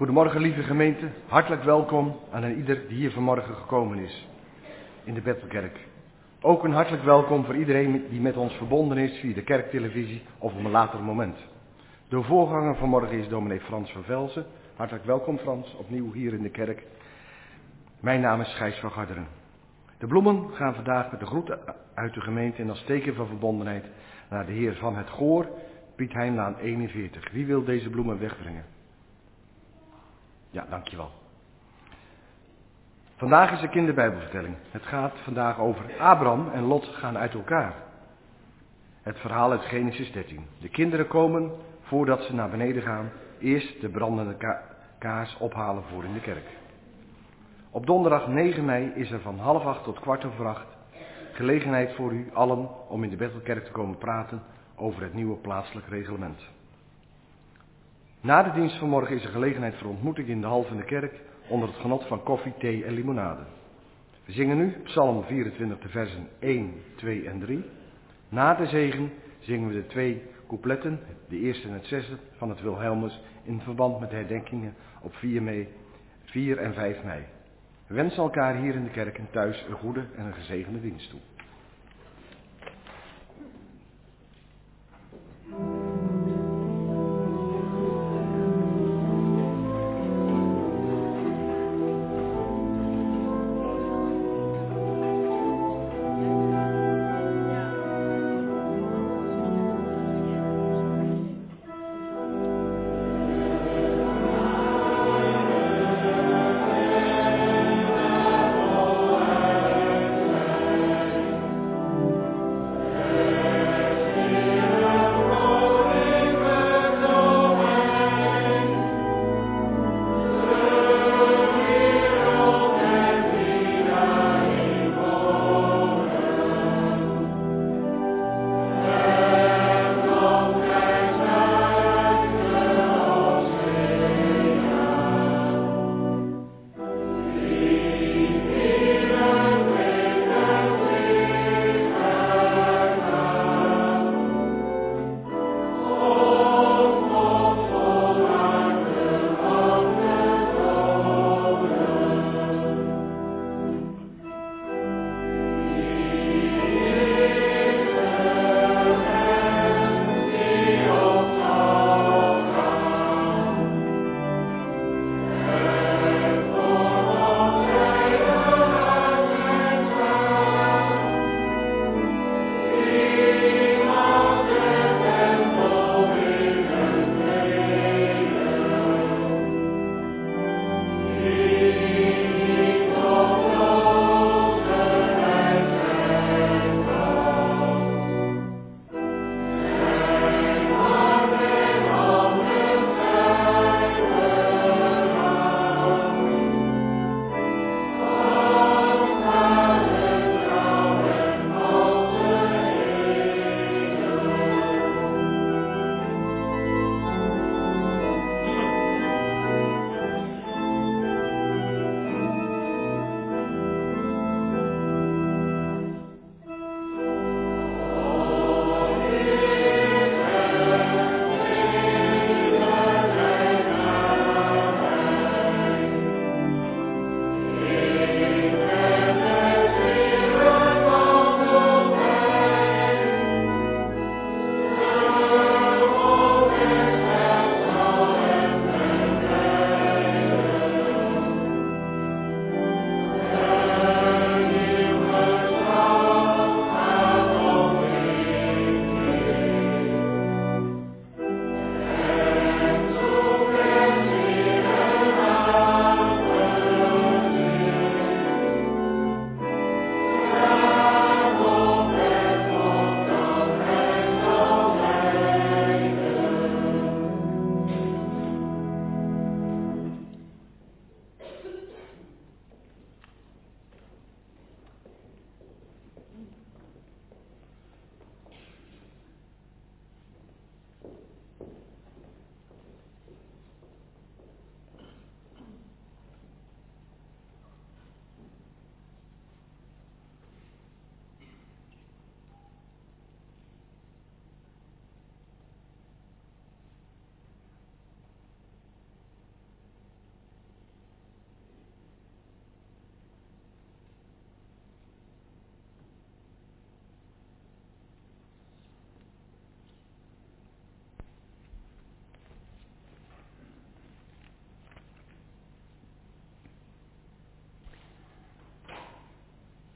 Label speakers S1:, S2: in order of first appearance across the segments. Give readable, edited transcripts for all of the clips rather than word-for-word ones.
S1: Goedemorgen lieve gemeente, hartelijk welkom aan ieder die hier vanmorgen gekomen is in de Bethelkerk. Ook een hartelijk welkom voor iedereen die met ons verbonden is via de kerktelevisie of op een later moment. De voorganger vanmorgen is dominee Frans van Velzen. Hartelijk welkom Frans, opnieuw hier in de kerk. Mijn naam is Gijs van Garderen. De bloemen gaan vandaag met de groet uit de gemeente en als teken van verbondenheid naar de heer Van het Goor, Piet Heijnlaan 41. Wie wil deze bloemen wegbrengen? Ja, dankjewel. Vandaag is er kinderbijbelvertelling. Het gaat vandaag over Abraham en Lot gaan uit elkaar. Het verhaal uit Genesis 13. De kinderen komen, voordat ze naar beneden gaan, eerst de brandende kaars ophalen voor in de kerk. Op donderdag 9 mei is er van 7:30 tot 7:15 gelegenheid voor u allen om in de Bethelkerk te komen praten over het nieuwe plaatselijk reglement. Na de dienst vanmorgen is er gelegenheid voor ontmoeting in de hal van de kerk onder het genot van koffie, thee en limonade. We zingen nu Psalm 24, de versen 1, 2 en 3. Na de zegen zingen we de 2 coupletten, de eerste en het zesde van het Wilhelmus in verband met de herdenkingen op 4 en 5 mei. We wensen elkaar hier in de kerk en thuis een goede en een gezegende dienst toe.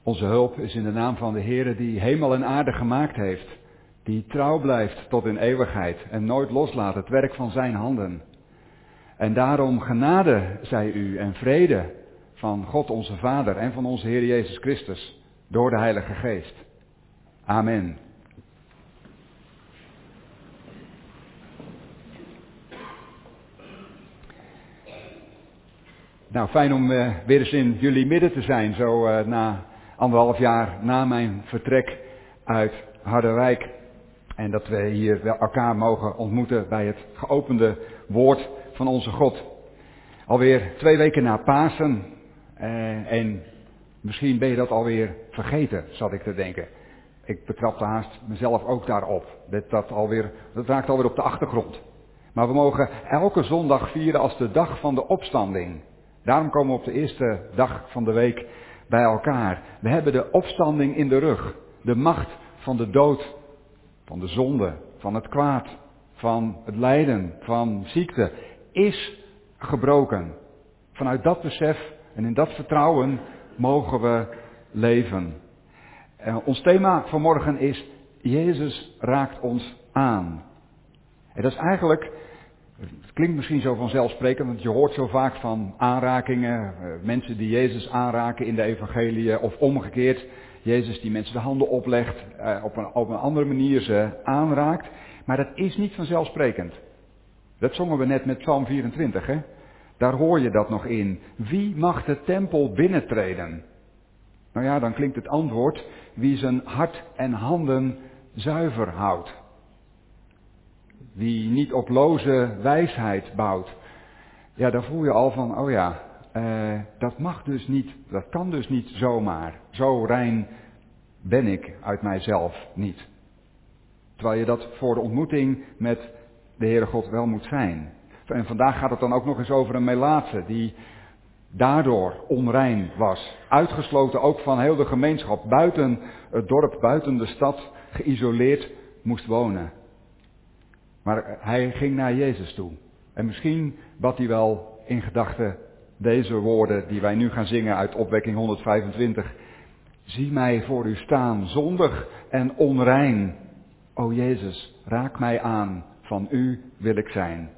S2: Onze hulp is in de naam van de Heere die hemel en aarde gemaakt heeft. Die trouw blijft tot in eeuwigheid en nooit loslaat het werk van zijn handen. En daarom genade zij u en vrede van God onze Vader en van onze Heer Jezus Christus door de Heilige Geest. Amen. Nou, fijn om weer eens in jullie midden te zijn, zo na 1,5 jaar na mijn vertrek uit Harderwijk. En dat we hier elkaar mogen ontmoeten bij het geopende woord van onze God. Alweer 2 weken na Pasen. En misschien ben je dat alweer vergeten, zat ik te denken. Ik betrapte haast mezelf ook daarop. Dat raakt alweer op de achtergrond. Maar we mogen elke zondag vieren als de dag van de opstanding. Daarom komen we op de eerste dag van de week bij elkaar. We hebben de opstanding in de rug. De macht van de dood, van de zonde, van het kwaad, van het lijden, van ziekte is gebroken. Vanuit dat besef en in dat vertrouwen mogen we leven. Ons thema vanmorgen is Jezus raakt ons aan. En dat is eigenlijk, het klinkt misschien zo vanzelfsprekend, want je hoort zo vaak van aanrakingen, mensen die Jezus aanraken in de evangeliën of omgekeerd. Jezus die mensen de handen oplegt, op een andere manier ze aanraakt. Maar dat is niet vanzelfsprekend. Dat zongen we net met Psalm 24, hè? Daar hoor je dat nog in. Wie mag de tempel binnentreden? Nou ja, dan klinkt het antwoord, wie zijn hart en handen zuiver houdt. Wie niet op loze wijsheid bouwt. Ja, dan voel je al van, oh ja, dat mag dus niet, dat kan dus niet zomaar. Zo rein ben ik uit mijzelf niet. Terwijl je dat voor de ontmoeting met de Heere God wel moet zijn. En vandaag gaat het dan ook nog eens over een Melaatse die daardoor onrein was. Uitgesloten ook van heel de gemeenschap, buiten het dorp, buiten de stad, geïsoleerd moest wonen. Maar hij ging naar Jezus toe. En misschien bad hij wel in gedachten deze woorden die wij nu gaan zingen uit opwekking 125. Zie mij voor u staan, zondig en onrein. O Jezus, raak mij aan, van u wil ik zijn.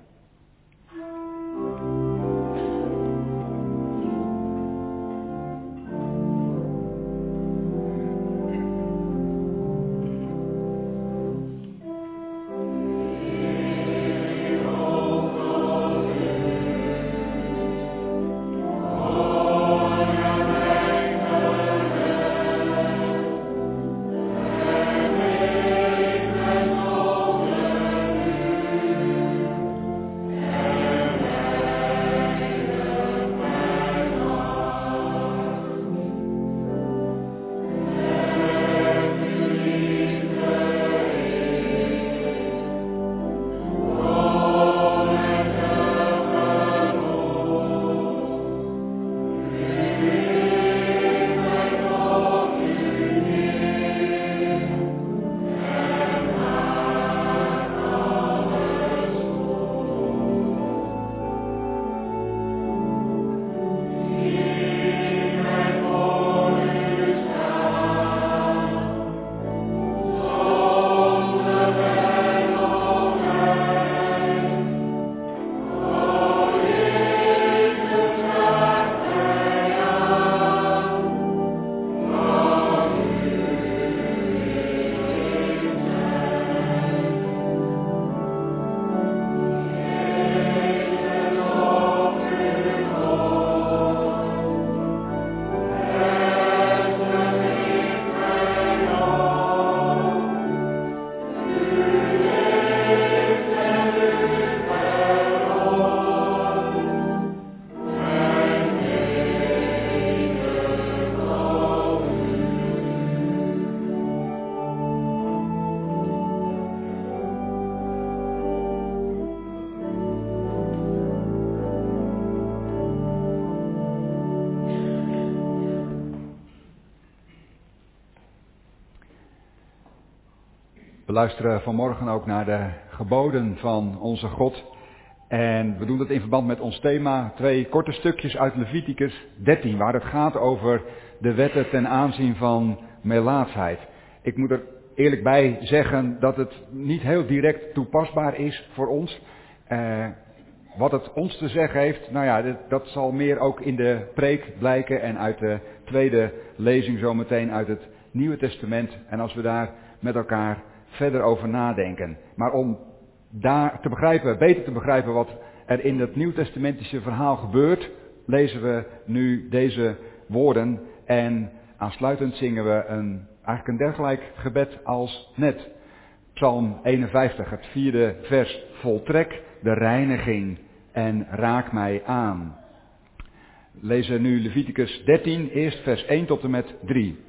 S2: We luisteren vanmorgen ook naar de geboden van onze God. En we doen dat in verband met ons thema, 2 korte stukjes uit Leviticus 13, waar het gaat over de wetten ten aanzien van melaatsheid. Ik moet er eerlijk bij zeggen dat het niet heel direct toepasbaar is voor ons. Wat het ons te zeggen heeft, nou ja, dat zal meer ook in de preek blijken en uit de tweede lezing zometeen uit het Nieuwe Testament. En als we daar met elkaar verder over nadenken. Maar om daar te begrijpen, beter te begrijpen wat er in het Nieuwtestamentische verhaal gebeurt, lezen we nu deze woorden en aansluitend zingen we eigenlijk een dergelijk gebed als net. Psalm 51, het 4e vers. Voltrek de reiniging en raak mij aan. We lezen nu Leviticus 13, eerst vers 1 tot en met 3.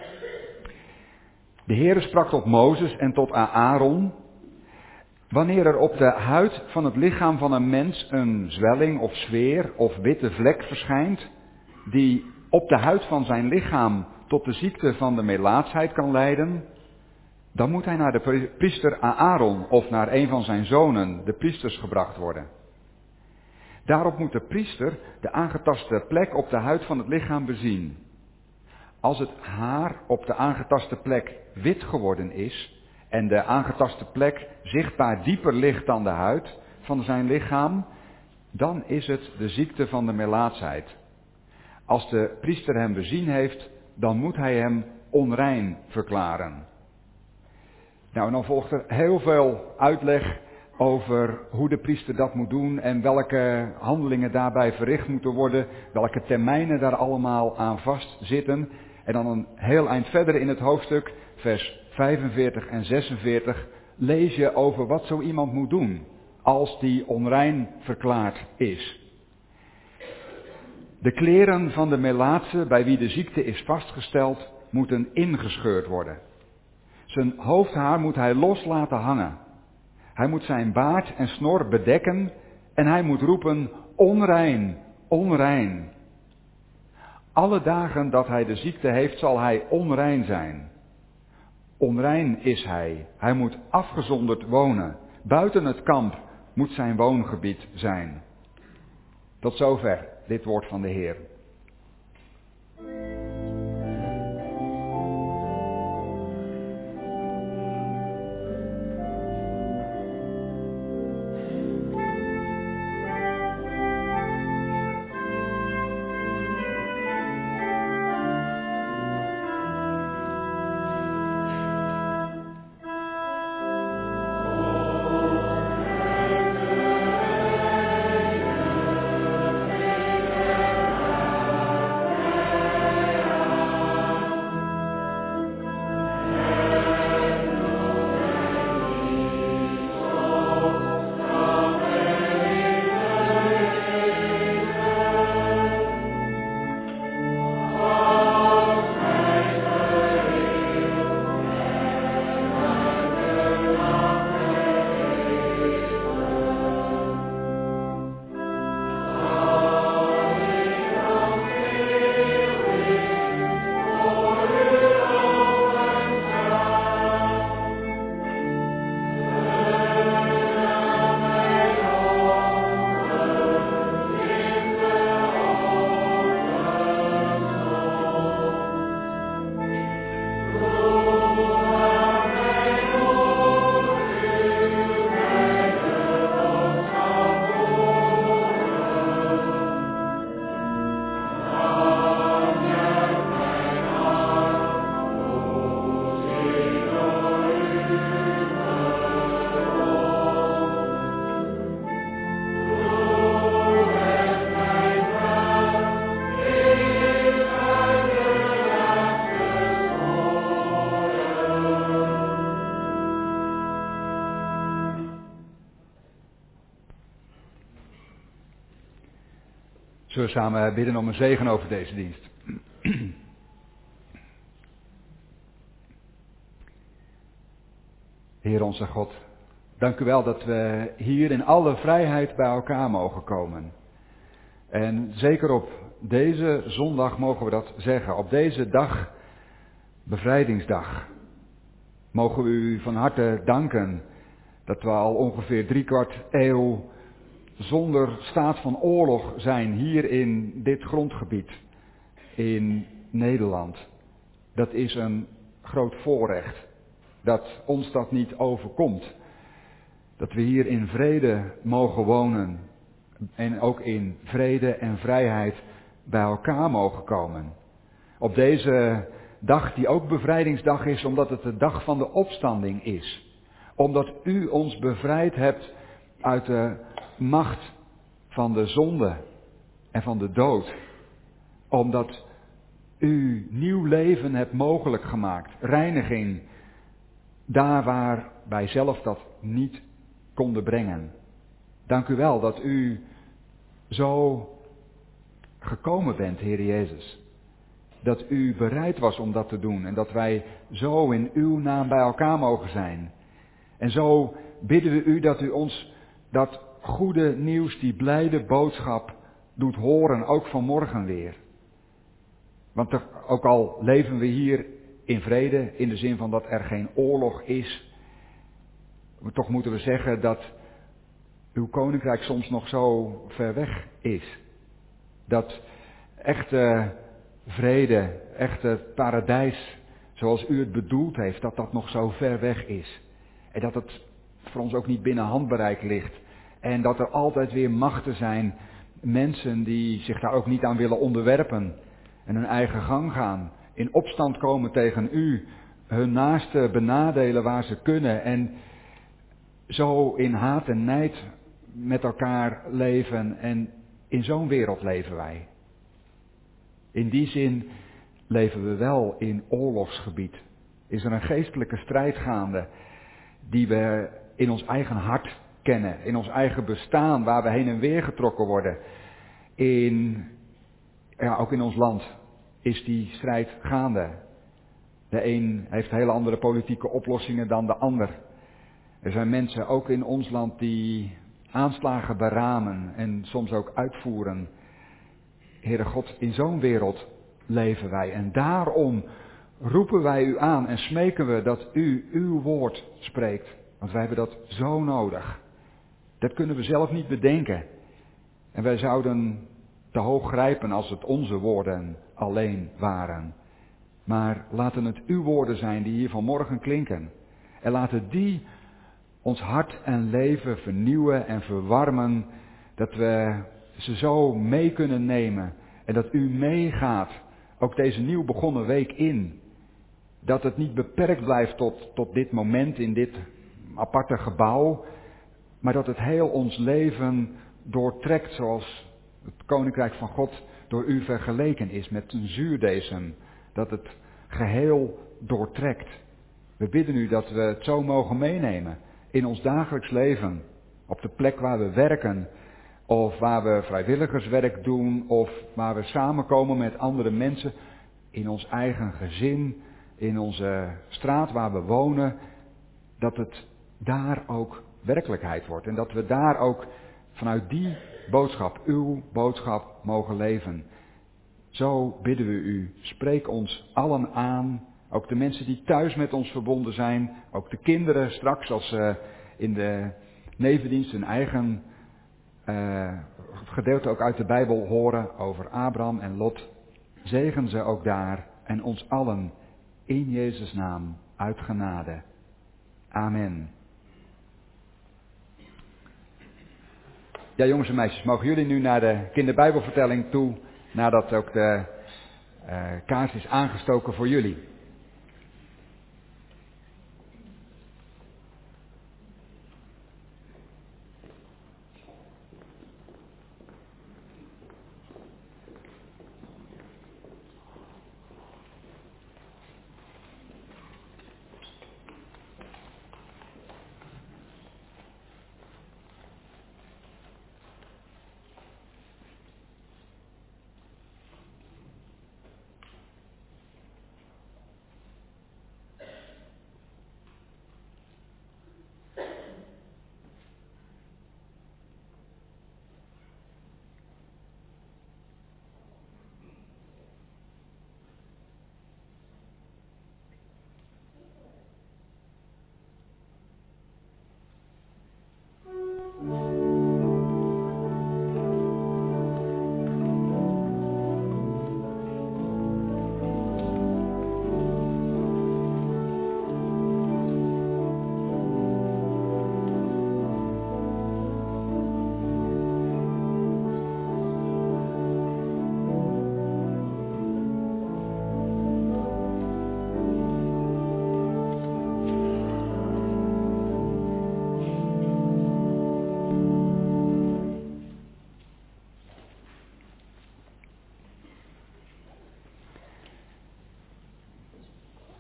S2: De Heere sprak tot Mozes en tot Aaron: wanneer er op de huid van het lichaam van een mens een zwelling of zweer of witte vlek verschijnt, die op de huid van zijn lichaam tot de ziekte van de melaatsheid kan leiden, dan moet hij naar de priester Aaron of naar een van zijn zonen, de priesters, gebracht worden. Daarop moet de priester de aangetaste plek op de huid van het lichaam bezien. Als het haar op de aangetaste plek wit geworden is en de aangetaste plek zichtbaar dieper ligt dan de huid van zijn lichaam, dan is het de ziekte van de melaatsheid. Als de priester hem bezien heeft, dan moet hij hem onrein verklaren. Nou, en dan volgt er heel veel uitleg over hoe de priester dat moet doen en welke handelingen daarbij verricht moeten worden, welke termijnen daar allemaal aan vastzitten. En dan een heel eind verder in het hoofdstuk, vers 45 en 46, lees je over wat zo iemand moet doen als die onrein verklaard is. De kleren van de melaatse bij wie de ziekte is vastgesteld moeten ingescheurd worden. Zijn hoofdhaar moet hij los laten hangen. Hij moet zijn baard en snor bedekken en hij moet roepen: onrein, onrein. Alle dagen dat hij de ziekte heeft, zal hij onrein zijn. Onrein is hij. Hij moet afgezonderd wonen. Buiten het kamp moet zijn woongebied zijn. Tot zover dit woord van de Heer. Zullen we samen bidden om een zegen over deze dienst. Heer onze God, dank u wel dat we hier in alle vrijheid bij elkaar mogen komen. En zeker op deze zondag mogen we dat zeggen. Op deze dag, bevrijdingsdag, mogen we u van harte danken dat we al ongeveer 3/4 eeuw zonder staat van oorlog zijn hier in dit grondgebied in Nederland. Dat is een groot voorrecht dat ons dat niet overkomt. Dat we hier in vrede mogen wonen en ook in vrede en vrijheid bij elkaar mogen komen. Op deze dag die ook bevrijdingsdag is, omdat het de dag van de opstanding is. Omdat u ons bevrijd hebt uit de macht van de zonde en van de dood. Omdat u nieuw leven hebt mogelijk gemaakt. Reiniging daar waar wij zelf dat niet konden brengen. Dank u wel dat u zo gekomen bent, Heer Jezus. Dat u bereid was om dat te doen en dat wij zo in uw naam bij elkaar mogen zijn. En zo bidden we u dat u ons dat goede nieuws, die blijde boodschap doet horen, ook vanmorgen weer. Want ook al leven we hier in vrede, in de zin van dat er geen oorlog is, toch moeten we zeggen dat uw koninkrijk soms nog zo ver weg is. Dat echte vrede, echte paradijs, zoals u het bedoeld heeft, dat dat nog zo ver weg is. En dat het voor ons ook niet binnen handbereik ligt. En dat er altijd weer machten zijn, mensen die zich daar ook niet aan willen onderwerpen en hun eigen gang gaan, in opstand komen tegen u, hun naasten benadelen waar ze kunnen en zo in haat en nijd met elkaar leven. En in zo'n wereld leven wij. In die zin leven we wel in oorlogsgebied. Is er een geestelijke strijd gaande die we in ons eigen hart kennen, in ons eigen bestaan, waar we heen en weer getrokken worden. Ook in ons land is die strijd gaande. De een heeft hele andere politieke oplossingen dan de ander. Er zijn mensen, ook in ons land, die aanslagen beramen en soms ook uitvoeren. Heere God, in zo'n wereld leven wij. En daarom roepen wij u aan en smeken we dat u uw woord spreekt. Want wij hebben dat zo nodig. Dat kunnen we zelf niet bedenken. En wij zouden te hoog grijpen als het onze woorden alleen waren. Maar laten het uw woorden zijn die hier vanmorgen klinken. En laten die ons hart en leven vernieuwen en verwarmen. Dat we ze zo mee kunnen nemen. En dat u meegaat, ook deze nieuw begonnen week in. Dat het niet beperkt blijft tot dit moment in dit aparte gebouw. Maar dat het heel ons leven doortrekt zoals het Koninkrijk van God door u vergeleken is met een zuurdesem. Dat het geheel doortrekt. We bidden u dat we het zo mogen meenemen in ons dagelijks leven. Op de plek waar we werken. Of waar we vrijwilligerswerk doen. Of waar we samenkomen met andere mensen. In ons eigen gezin. In onze straat waar we wonen. Dat het daar ook werkelijkheid wordt. En dat we daar ook vanuit die boodschap, uw boodschap, mogen leven. Zo bidden we u. Spreek ons allen aan. Ook de mensen die thuis met ons verbonden zijn. Ook de kinderen straks als ze in de nevendienst hun eigen gedeelte ook uit de Bijbel horen over Abraham en Lot. Zegen ze ook daar en ons allen in Jezus' naam uit genade. Amen. Ja, jongens en meisjes, mogen jullie nu naar de kinderbijbelvertelling toe, nadat ook de kaars is aangestoken voor jullie.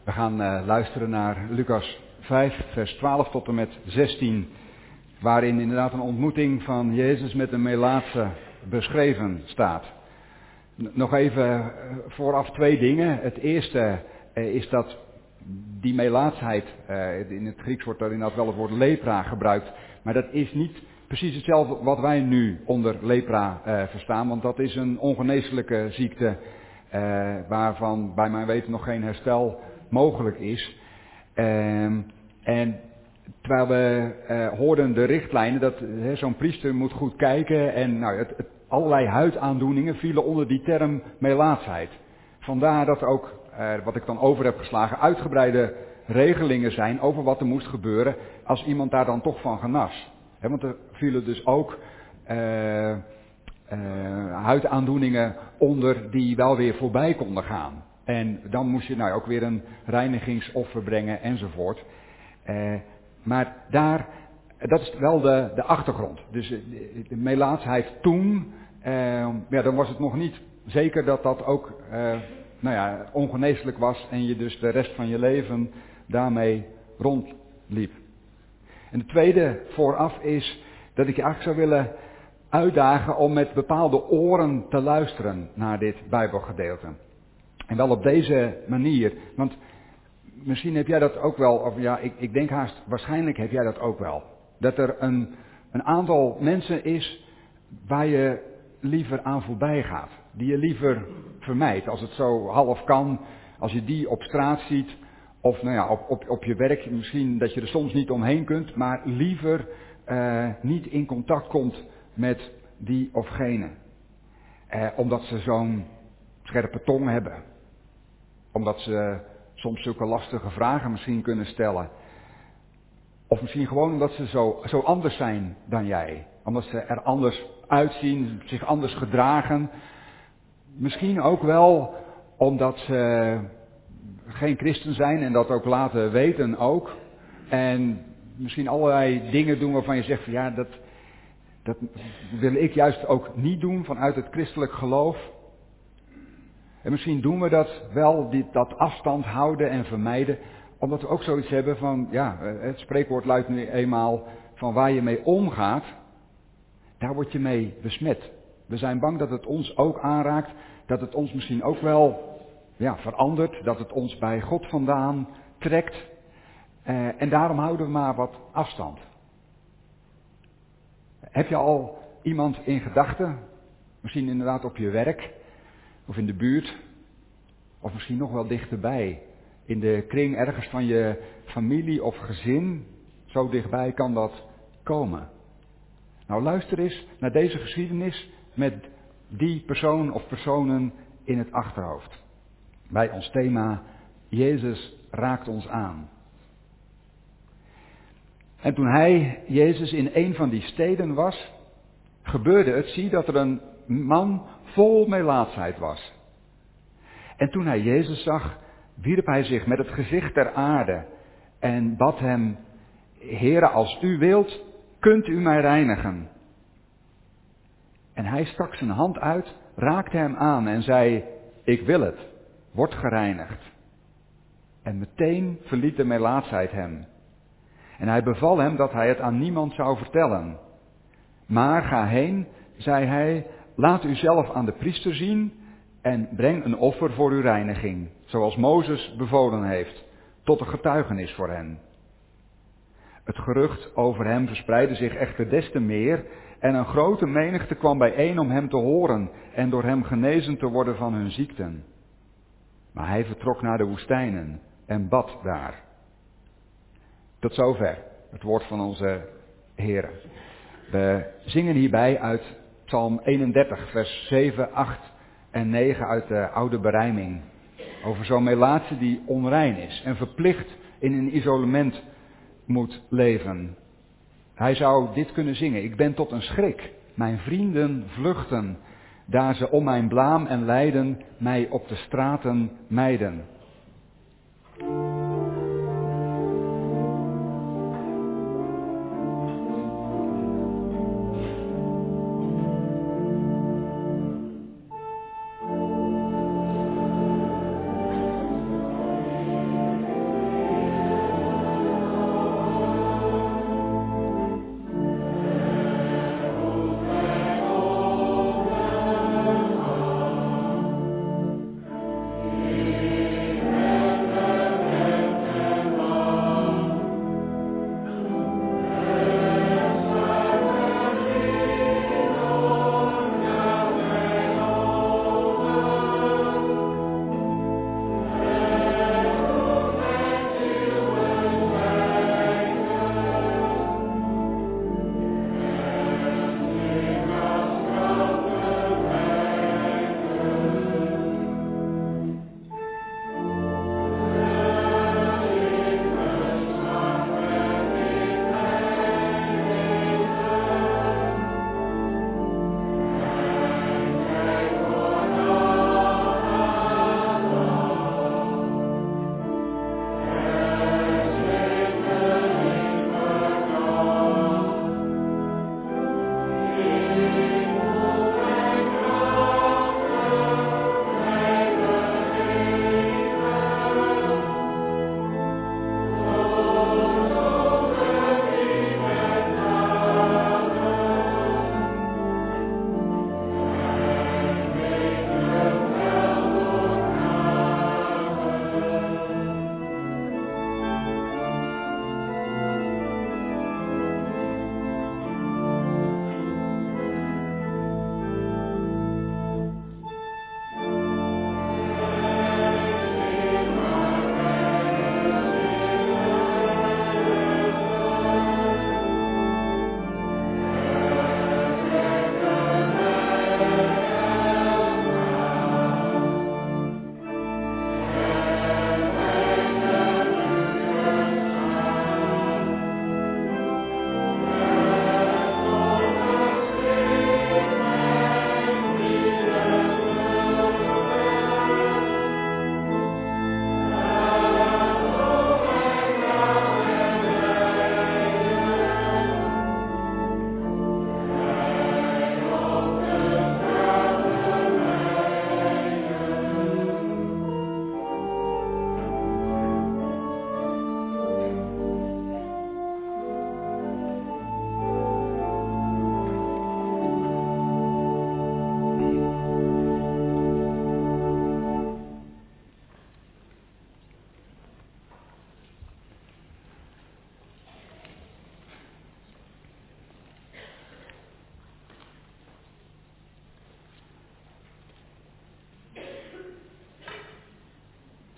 S2: We gaan luisteren naar Lucas 5, vers 12 tot en met 16, waarin inderdaad een ontmoeting van Jezus met een Melaatse beschreven staat. Nog even vooraf 2 dingen. Het eerste is dat die melaatsheid, in het Grieks wordt daar inderdaad wel het woord lepra gebruikt, maar dat is niet precies hetzelfde wat wij nu onder lepra verstaan, want dat is een ongeneeslijke ziekte waarvan bij mijn weten nog geen herstel mogelijk is. En terwijl we hoorden de richtlijnen dat zo'n priester moet goed kijken en allerlei huidaandoeningen vielen onder die term melaatsheid. Vandaar dat ook, wat ik dan over heb geslagen, uitgebreide regelingen zijn over wat er moest gebeuren als iemand daar dan toch van genas. Want er vielen dus ook huidaandoeningen onder die wel weer voorbij konden gaan. En dan moest je ook weer een reinigingsoffer brengen enzovoort. Maar dat is wel de achtergrond. Dus de melaatsheid toen, dan was het nog niet zeker dat dat ook ongeneeslijk was en je dus de rest van je leven daarmee rondliep. En de tweede vooraf is dat ik je eigenlijk zou willen uitdagen om met bepaalde oren te luisteren naar dit Bijbelgedeelte. En wel op deze manier, want misschien heb jij dat ook wel, of ja, ik denk haast, waarschijnlijk heb jij dat ook wel. Dat er een aantal mensen is waar je liever aan voorbij gaat. Die je liever vermijdt, als het zo half kan, als je die op straat ziet, of op je werk, misschien dat je er soms niet omheen kunt, maar liever niet in contact komt met die of gene. Omdat ze zo'n scherpe tong hebben. Omdat ze soms zulke lastige vragen misschien kunnen stellen. Of misschien gewoon omdat ze zo anders zijn dan jij. Omdat ze er anders uitzien, zich anders gedragen. Misschien ook wel omdat ze geen christen zijn en dat ook laten weten ook. En misschien allerlei dingen doen waarvan je zegt van ja, dat wil ik juist ook niet doen vanuit het christelijk geloof. En misschien doen we dat wel, dat afstand houden en vermijden, omdat we ook zoiets hebben van, ja, het spreekwoord luidt nu eenmaal van waar je mee omgaat, daar word je mee besmet. We zijn bang dat het ons ook aanraakt, dat het ons misschien ook wel verandert, dat het ons bij God vandaan trekt. En daarom houden we maar wat afstand. Heb je al iemand in gedachten, misschien inderdaad op je werk, of in de buurt, of misschien nog wel dichterbij, in de kring ergens van je familie of gezin, zo dichtbij kan dat komen. Nou, luister eens naar deze geschiedenis met die persoon of personen in het achterhoofd. Bij ons thema, Jezus raakt ons aan. En toen Jezus in een van die steden was, gebeurde het, zie dat er een man vol melaatsheid was. En toen hij Jezus zag, wierp hij zich met het gezicht ter aarde en bad hem, Heere, als u wilt, kunt u mij reinigen. En hij stak zijn hand uit, raakte hem aan en zei, ik wil het, word gereinigd. En meteen verliet de melaatsheid hem. En hij beval hem dat hij het aan niemand zou vertellen. Maar ga heen, zei hij, laat u zelf aan de priester zien en breng een offer voor uw reiniging, zoals Mozes bevolen heeft, tot een getuigenis voor hen. Het gerucht over hem verspreidde zich echter des te meer en een grote menigte kwam bijeen om hem te horen en door hem genezen te worden van hun ziekten. Maar hij vertrok naar de woestijnen en bad daar. Tot zover het woord van onze Heer. We zingen hierbij uit Psalm 31, vers 7, 8 en 9 uit de oude berijming. Over zo'n melaatse die onrein is en verplicht in een isolement moet leven. Hij zou dit kunnen zingen. Ik ben tot een schrik. Mijn vrienden vluchten, daar ze om mijn blaam en lijden mij op de straten mijden.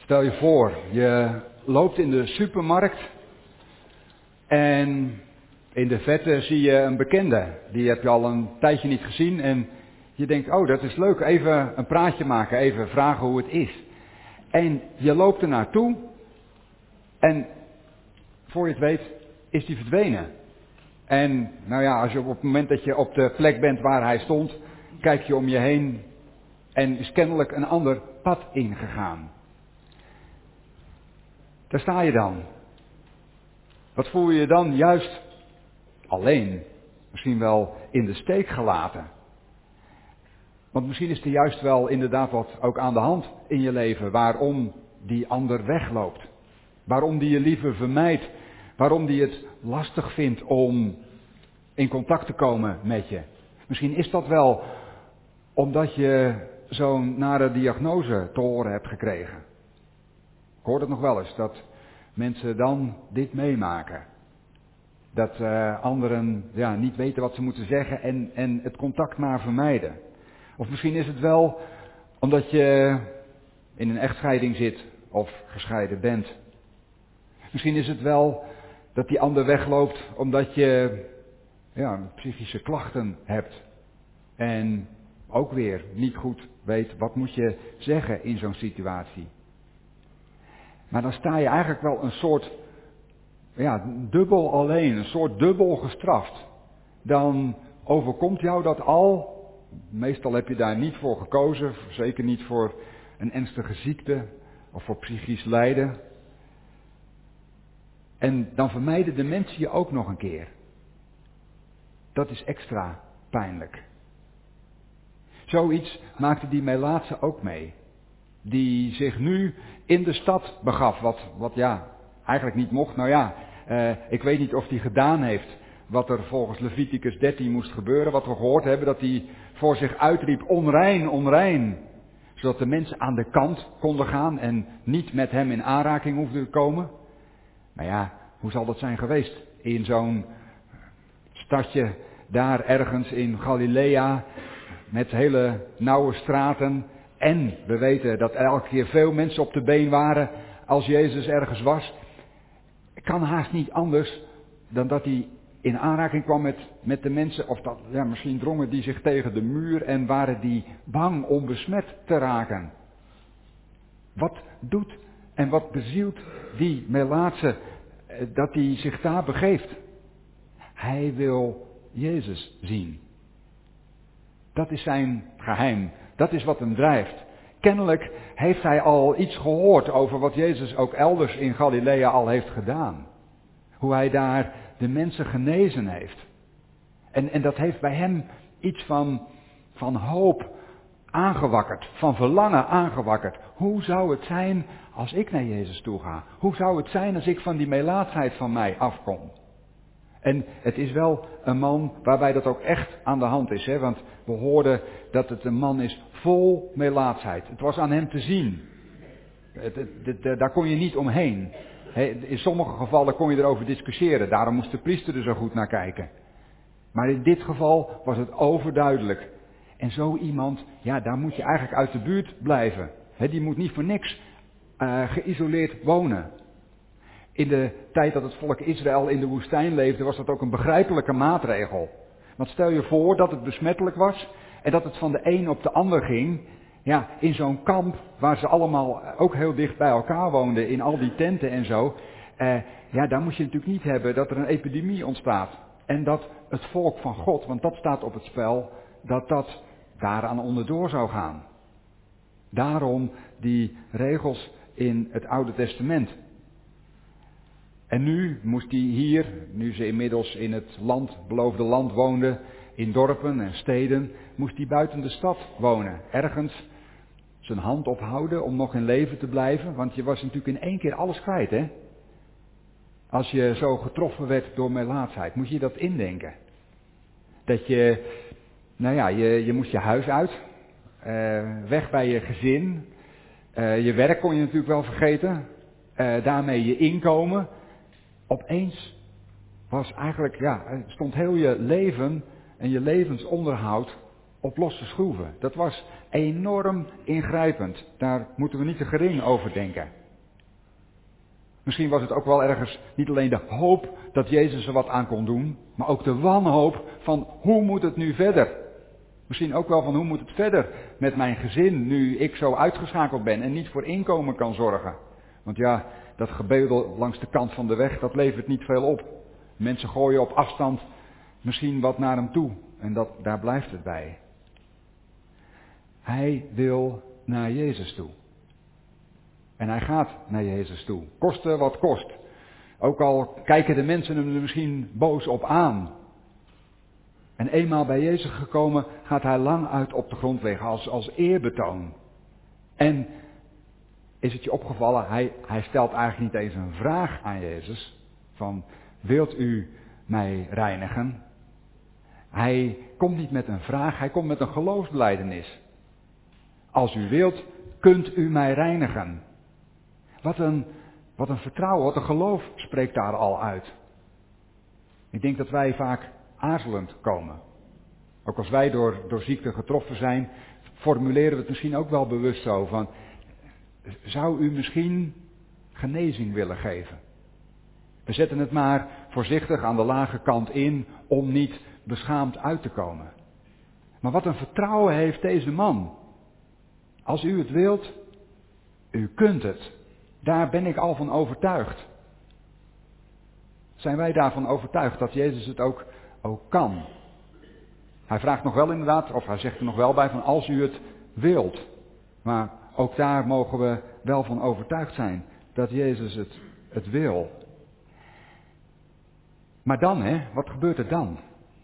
S2: Stel je voor, je loopt in de supermarkt en in de verte zie je een bekende. Die heb je al een tijdje niet gezien en je denkt, oh dat is leuk, even een praatje maken, even vragen hoe het is. En je loopt er naartoe en voor je het weet is die verdwenen. En nou ja, als je op het moment dat je op de plek bent waar hij stond, kijk je om je heen en is kennelijk een ander pad ingegaan. Daar sta je dan. Wat voel je dan? Juist alleen. Misschien wel in de steek gelaten. Want misschien is er juist wel inderdaad wat ook aan de hand in je leven. Waarom die ander wegloopt. Waarom die je liever vermijdt. Waarom die het lastig vindt om in contact te komen met je. Misschien is dat wel omdat je zo'n nare diagnose te horen hebt gekregen. Ik hoor het nog wel eens, dat mensen dan dit meemaken. Dat anderen niet weten wat ze moeten zeggen en het contact maar vermijden. Of misschien is het wel omdat je in een echtscheiding zit of gescheiden bent. Misschien is het wel dat die ander wegloopt omdat je psychische klachten hebt. En ook weer niet goed weet wat moet je zeggen in zo'n situatie. Maar dan sta je eigenlijk wel een soort dubbel alleen, een soort dubbel gestraft. Dan overkomt jou dat al. Meestal heb je daar niet voor gekozen, zeker niet voor een ernstige ziekte of voor psychisch lijden. En dan vermijden de mensen je ook nog een keer. Dat is extra pijnlijk. Zoiets maakte die Melaatse ook mee. Die zich nu in de stad begaf, wat eigenlijk niet mocht. Ik weet niet of hij gedaan heeft wat er volgens Leviticus 13 moest gebeuren. Wat we gehoord hebben, dat hij voor zich uitriep, onrein, onrein. Zodat de mensen aan de kant konden gaan en niet met hem in aanraking hoefden te komen. Maar hoe zal dat zijn geweest in zo'n stadje daar ergens in Galilea met hele nauwe straten. En we weten dat er elke keer veel mensen op de been waren als Jezus ergens was. Het kan haast niet anders dan dat hij in aanraking kwam met de mensen. Of dat, misschien drongen die zich tegen de muur en waren die bang om besmet te raken. Wat doet en wat bezielt die Melaatse dat hij zich daar begeeft? Hij wil Jezus zien. Dat is zijn geheim. Dat is wat hem drijft. Kennelijk heeft hij al iets gehoord over wat Jezus ook elders in Galilea al heeft gedaan. Hoe hij daar de mensen genezen heeft. En dat heeft bij hem iets van hoop aangewakkerd. Van verlangen aangewakkerd. Hoe zou het zijn als ik naar Jezus toe ga? Hoe zou het zijn als ik van die melaatsheid van mij afkom? En het is wel een man waarbij dat ook echt aan de hand is. Hè? Want we hoorden dat het een man is vol melaatsheid. Het was aan hem te zien. Daar kon je niet omheen. In sommige gevallen kon je erover discussiëren. Daarom moest de priester er zo goed naar kijken. Maar in dit geval was het overduidelijk. En zo iemand, daar moet je eigenlijk uit de buurt blijven. Die moet niet voor niks geïsoleerd wonen. In de tijd dat het volk Israël in de woestijn leefde, was dat ook een begrijpelijke maatregel. Want stel je voor dat het besmettelijk was en dat het van de een op de ander ging. In zo'n kamp waar ze allemaal ook heel dicht bij elkaar woonden, in al die tenten en zo. Daar moet je natuurlijk niet hebben dat er een epidemie ontstaat. En dat het volk van God, want dat staat op het spel, dat daaraan onderdoor zou gaan. Daarom die regels in het Oude Testament. En nu moest hij hier, nu ze inmiddels in het beloofde land woonden, in dorpen en steden, moest hij buiten de stad wonen. Ergens zijn hand ophouden om nog in leven te blijven, want je was natuurlijk in één keer alles kwijt, hè. Als je zo getroffen werd door melaatsheid, moet je dat indenken. Dat je, je moest je huis uit, weg bij je gezin, je werk kon je natuurlijk wel vergeten, daarmee je inkomen. Opeens was eigenlijk, stond heel je leven en je levensonderhoud op losse schroeven. Dat was enorm ingrijpend. Daar moeten we niet te gering over denken. Misschien was het ook wel ergens niet alleen de hoop dat Jezus er wat aan kon doen, maar ook de wanhoop van hoe moet het nu verder? Misschien ook wel van hoe moet het verder met mijn gezin nu ik zo uitgeschakeld ben en niet voor inkomen kan zorgen. Want ja, dat gebedel langs de kant van de weg, dat levert niet veel op. Mensen gooien op afstand misschien wat naar hem toe en daar blijft het bij. Hij wil naar Jezus toe. En hij gaat naar Jezus toe. Koste wat kost. Ook al kijken de mensen hem er misschien boos op aan. En eenmaal bij Jezus gekomen gaat hij lang uit op de grond liggen als eerbetoon. En is het je opgevallen, hij stelt eigenlijk niet eens een vraag aan Jezus. Van, wilt u mij reinigen? Hij komt niet met een vraag, hij komt met een geloofsbelijdenis. Als u wilt, kunt u mij reinigen. Wat een vertrouwen, wat een geloof spreekt daar al uit. Ik denk dat wij vaak aarzelend komen. Ook als wij door ziekte getroffen zijn, formuleren we het misschien ook wel bewust zo van, zou u misschien genezing willen geven? We zetten het maar voorzichtig aan de lage kant in om niet beschaamd uit te komen. Maar wat een vertrouwen heeft deze man. Als u het wilt, u kunt het. Daar ben ik al van overtuigd. Zijn wij daarvan overtuigd dat Jezus het ook kan? Hij vraagt nog wel inderdaad, of hij zegt er nog wel bij van als u het wilt. Maar ook daar mogen we wel van overtuigd zijn dat Jezus het wil. Maar dan, wat gebeurt er dan?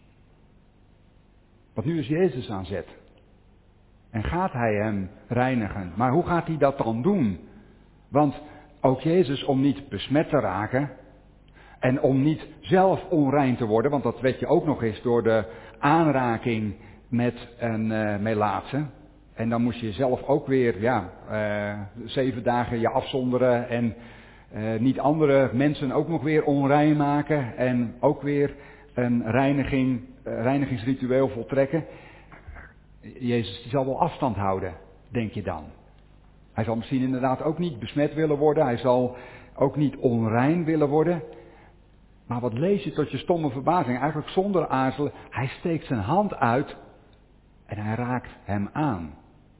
S2: Want nu is Jezus aan zet. En gaat hij hem reinigen. Maar hoe gaat hij dat dan doen? Want ook Jezus, om niet besmet te raken en om niet zelf onrein te worden, want dat weet je ook nog eens door de aanraking met een melaatse. En dan moest je zelf ook weer 7 dagen je afzonderen en niet andere mensen ook nog weer onrein maken en ook weer een reinigingsritueel voltrekken. Jezus die zal wel afstand houden, denk je dan. Hij zal misschien inderdaad ook niet besmet willen worden. Hij zal ook niet onrein willen worden. Maar wat lees je tot je stomme verbazing? Eigenlijk zonder aarzelen. Hij steekt zijn hand uit en hij raakt hem aan.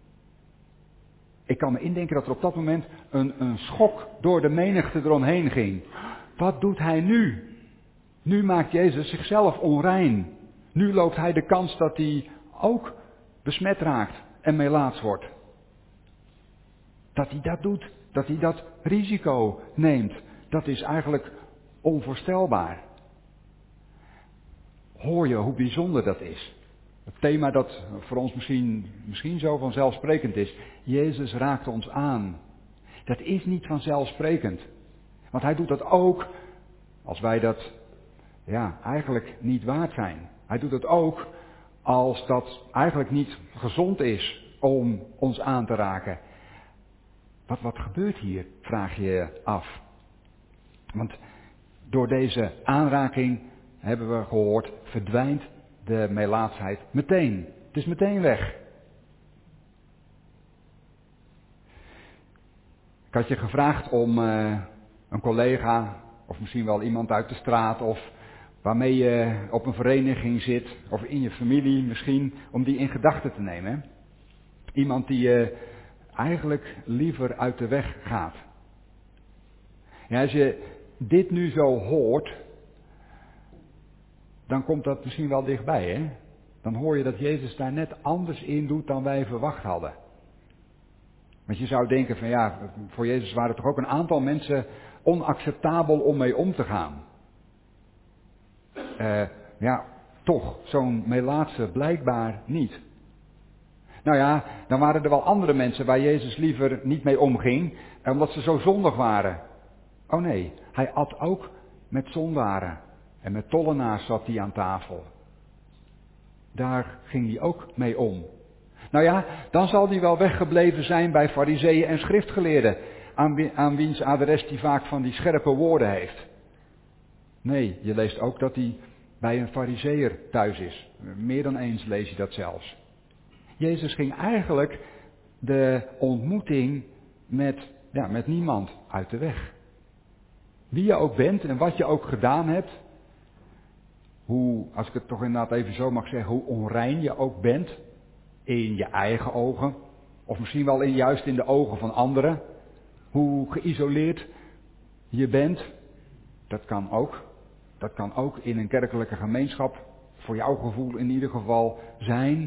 S2: Ik kan me indenken dat er op dat moment een schok door de menigte eromheen ging. Wat doet hij nu? Nu maakt Jezus zichzelf onrein. Nu loopt hij de kans dat hij ook besmet raakt en melaats wordt. Dat hij dat doet, dat hij dat risico neemt, dat is eigenlijk onvoorstelbaar. Hoor je hoe bijzonder dat is? Het thema dat voor ons misschien zo vanzelfsprekend is. Jezus raakt ons aan. Dat is niet vanzelfsprekend. Want hij doet dat ook als wij dat eigenlijk niet waard zijn. Hij doet het ook als dat eigenlijk niet gezond is om ons aan te raken. Wat gebeurt hier, vraag je je af. Want door deze aanraking, hebben we gehoord, verdwijnt de melaatsheid meteen. Het is meteen weg. Ik had je gevraagd om een collega, of misschien wel iemand uit de straat, of waarmee je op een vereniging zit, of in je familie misschien, om die in gedachten te nemen. Hè? Iemand die je eigenlijk liever uit de weg gaat. Ja, als je dit nu zo hoort, dan komt dat misschien wel dichtbij, hè? Dan hoor je dat Jezus daar net anders in doet dan wij verwacht hadden. Want je zou denken van voor Jezus waren toch ook een aantal mensen onacceptabel om mee om te gaan. Toch, zo'n melaatse blijkbaar niet. Nou ja, dan waren er wel andere mensen waar Jezus liever niet mee omging, omdat ze zo zondig waren. Oh nee, hij at ook met zondaren. En met tollenaars zat hij aan tafel. Daar ging hij ook mee om. Nou ja, dan zal hij wel weggebleven zijn bij farizeeën en schriftgeleerden, aan wiens adres hij vaak van die scherpe woorden heeft. Nee, je leest ook dat hij bij een farizeeër thuis is. Meer dan eens lees je dat zelfs. Jezus ging eigenlijk de ontmoeting met niemand uit de weg. Wie je ook bent en wat je ook gedaan hebt, hoe, als ik het toch inderdaad even zo mag zeggen, hoe onrein je ook bent in je eigen ogen, of misschien wel juist in de ogen van anderen, hoe geïsoleerd je bent, dat kan ook. Dat kan ook in een kerkelijke gemeenschap, voor jouw gevoel in ieder geval, zijn.